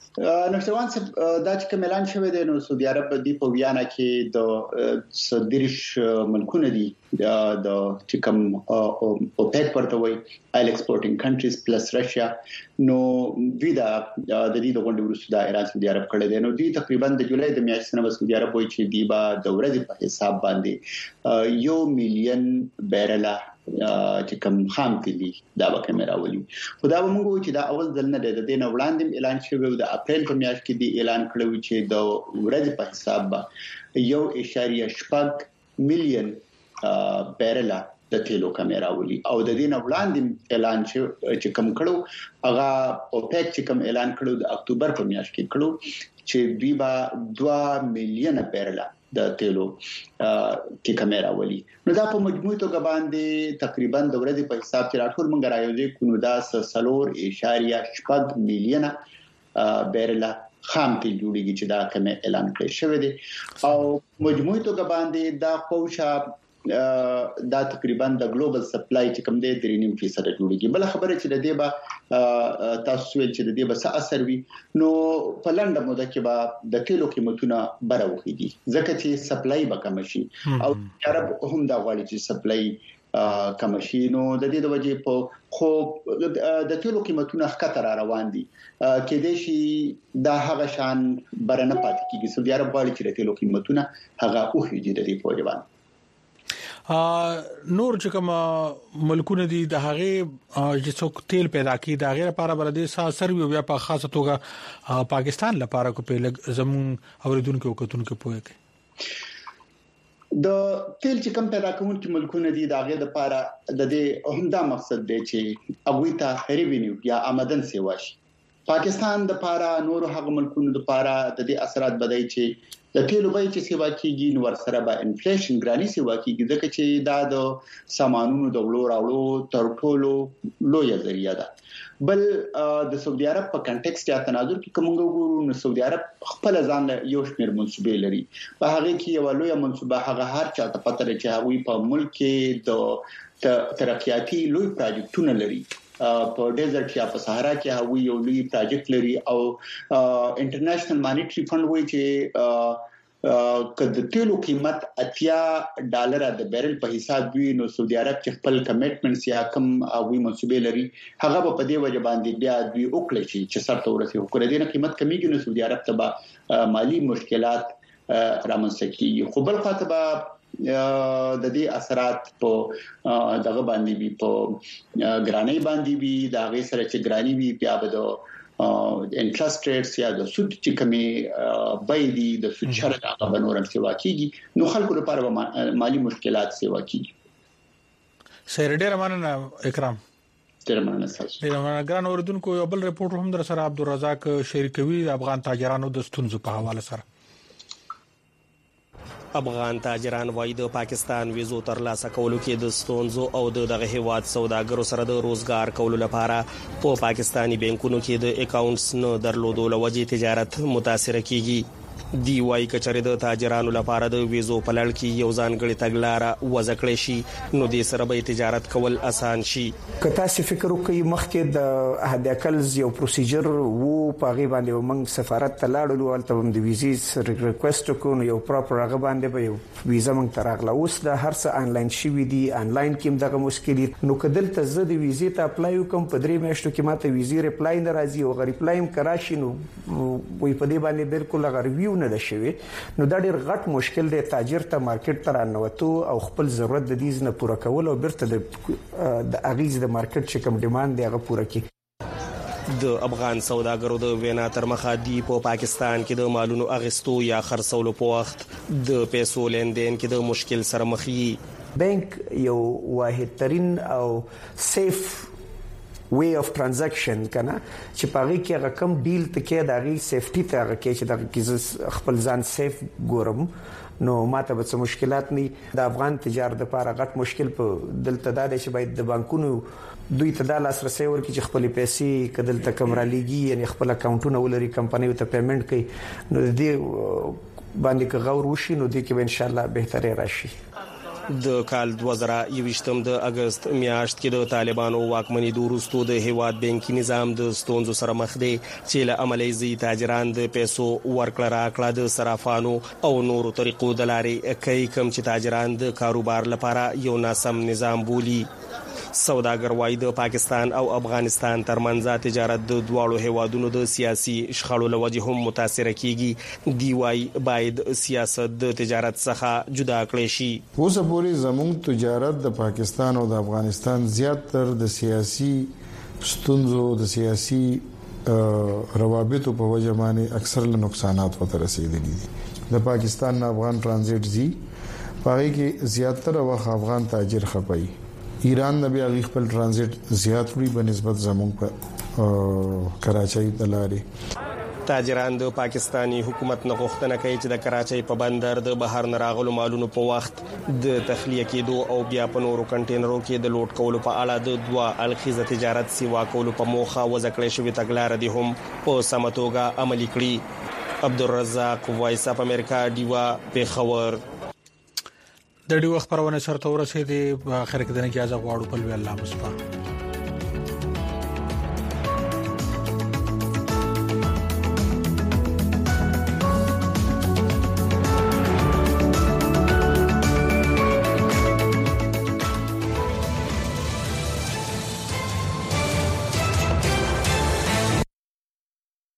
نوشتوان دا چې کوم اعلان شوی دی نو سعودي عرب دی په ویانا کې د صدرش ملکونه دي د چې کوم اوپیک ورته وي آیل ایکسپورټینګ کنټریز پلس راشیا نو دوی د دې د غونډې وروسته د ایران سعودي عرب کړی دی نو دوی تقریبا د جولای د میاشتې نه سعودي عرب وایي چې دی با د ورځې په حساب باندې 1 مليون بیرل چې کوم خام تیلی دا به کیمرا ولي خدا به موږ چې دا اول ځل نه دی د دین وړاندې اعلان شوی د اپریل په میاشت کې دی اعلان کړو چې د ورځې په حساب به 1.8 مليون بیرل د تیلو کیمرا ولي او د دین وړاندې اعلان چې کوم کړو هغه اوپیک چې کوم اعلان کړو د اکتوبر په میاشت کې کړو چې دوی با 2 مليون بیرل د تیلو کې کیمرا ولي نو دا په مجموعي توګه باندې تقریبا د ورځې په حساب چې راټول مونږ رايوځي کو دا 3.8 مليون بیرل خام تیل جوړیږي چې دا کوم اعلان کړی شوی دی او مجموعي توګه باندې دا قوشا دا تقریبا د ګلوبل سپلای چې کوم دی 3.5% جوړیږي بل خبره چې د دې با تاسو چې د دې به څه اثر وي نو په لنډه موده کې به د تیلو قیمتونه بره وخیږي ځکه چې سپلای به کم شي او عرب هم دا غواړي چې سپلای کم شي نو د دې د وجې په خو د تیلو قیمتونه ښکته روان دي کې د شي دا هغه شان برنه پاتې کیږي سعودي عرب غواړي چې د تیلو قیمتونه هغه اوخیږي د دې په وجه نور چې کوم ملکونه دي د هغه چې څوک تیل پیدا کوي د غیر لپاره بل دي اثر وي بیا په خاصه توګه پاکستان لپاره کو په زمون اوریدونکو کوتونکو پوهه کوي د تیل چې کوم پیدا کوونکي ملکونه دي د غیر لپاره د دې همدا مقصد دی چې هغه ته ریوینیو یا آمدن سیوا شي پاکستان د لپاره نور هغه ملکونو د لپاره د دې اثرات بدای چې د تیلو بیه چې سیوا کیږي نو ورسره به انفلیشن ګرانی سیوا کیږي ځکه چې دا د سامانونو د وړو تر ټولو لوی ذریعہ ده بل د سعودي عرب په کنټیکسټ یا تناظر کې کومه وګورو نو سعودي عرب خپل ځان له یو شمېر منسوبې لري په هغه کې یو لوی منسوبه هغه هر چا ته پته لري چې هغه په ملک کې د ترقیاتي لوی پروجیکټونه لري په ډیزرټ یا په صحرا کې هغه یو لوی پروجیکټ لري او انټرنیشنل مانیټری فند وایي چې کله تیلو قیمت $80 د بیرل په حساب وي نو سعودي عرب چې خپل کمیټمنټس یا کم اوی منسوبې لري هغه په دې وجه باندې بیا دوی وکړي چې سرته ورسي وکړي دې قیمت کمیږي نو سعودي عرب ته مالی مشکلات رامنځته کیږي خو بل خاطر د دې اثرات په دغه باندې وي په ګرانی باندې وي دا غي سره چې ګرانی وي بیا به انټرست ریټس یا د سود چې کمی بایدي د سود شرط هغه بنورم سیوا کیږي نو خلکو لپاره مالی مشکلات سیوا کیږي سره ډیر مننه اکرام ډیر مننه تاسو ډیر مننه ګران اوردونکو یو بل ریپورت هم در سره عبدالرزاق شریکوي افغان تاجرانو د ستونزو په حواله سره افغان تاجران وایي د پاکستان ویزو ترلاسه کولو کې د ستونزو او دغه هیواد سوداګرو سره د روزګار کولو لپاره په پاکستانی بانکونو کې د اکاونټس نه درلودو لوجې تجارت متاثر کیږي دی وايي کچره د تاجرانو لپاره د ویزو په لړ کې یو ځانګړي تګلارې وضع کړې شي نو د سره به تجارت کول اسان شي که تاسو فکر وکړئ مخکې د هداکلز یو پروسیجر وو په غي باندې موږ سفارت ته لاړو ولته د ویزې ریکوست کوو یو پراپر هغه باندې به یو ویزه موږ تراغله اوس د هر څه انلاین شوی دی انلاین کې دغه مشکل نو کدل ته زه د ویزې ته اپلای وکم په 3 میاشتو کې ماته ویزې ریپلای نه راځي او غری پلایم کراشي نو وي په دې باندې بالکل غریو نه ده شوی نو دا ډیر غټ مشکل دی تاجر ته مارکیټ ته رانوتو او خپل ضرورت د دې نه پوره کول او برته د اغیز د مارکیټ چې کوم ډیماند دی هغه پوره کړي د افغان سوداګرو د وینا تر مخه دی په پاکستان کې د مالونو اغستو یا خرڅولو په وخت د پیسو لیندین کې د مشکل سره مخ دي بانک یو واحد ترين او سیف way of transaction کنه چې پاره کې رقم ډیل تکي د غي سیفټي ته کې چې د کې خپل ځان سیف ګورم نو ماته به څه مشکلات نه د افغان تجارت لپاره غټ مشکل په دلته دا چې باید د بانکونو دوی ته د لاسرسي ورکړي چې خپل پیسې کدل ته کمرا لګي یعنی خپل اکاونټونه ولري کمپنۍ ته پیمنٹ کوي نو دې باندې غور وشي نو دې کې ان شاء الله بهتري راشي د کال 2021 د اگست میاشت کې د طالبانو واکمنۍ دوروستو د هیواد بانکي نظام د ستونزو سره مخ دی چې له عملي زی تاجران د پیسو ورکړه راکړه د صرافانو او نورو طریقو د لارې کوي کوم چې تاجران د کاروبار لپاره یو ناسم نظام بولي. سوداګر وايي د پاکستان او افغانستان ترمنځ تجارت د دواړو هیوادونو د سیاسي شخړو لوجه هم متاثر کیږي. دی وايي باید سیاست د تجارت څخه جدا کړي شي. اوس پورې زموږ تجارت د پاکستان او د افغانستان زیاتره د سیاسي ستونزو د سیاسي روابطو په وجه باندې اکثر له نقصانات وته رسیدلي دي. د پاکستان افغان ترانزیت زی پاره کې زیاتره وخت افغان تاجر خپي. ایران د بیا خپل ترانزیت زیات وی په نسبت زموږ په کراچۍ د لارې. تاجران د پاکستانی حکومت نه غوښتنه کوي چې د کراچۍ په بندر د بهر نراغلو مالونو په وخت د تخلیه کېدو او بیا په نورو کنټینرو کې د لوټ کولو په اړه د دوه اړخیزه تجارت سیوا کولو په موخه وځکړې شوې تګلارې دي هم په سمه توګه عملي کړي. عبدالرزاق وایس اپ امریکا دیوا پیښور. د ډیو خبرونه سره تورسه دي په اخر کې د اجازه غواړو په الله مصطفی.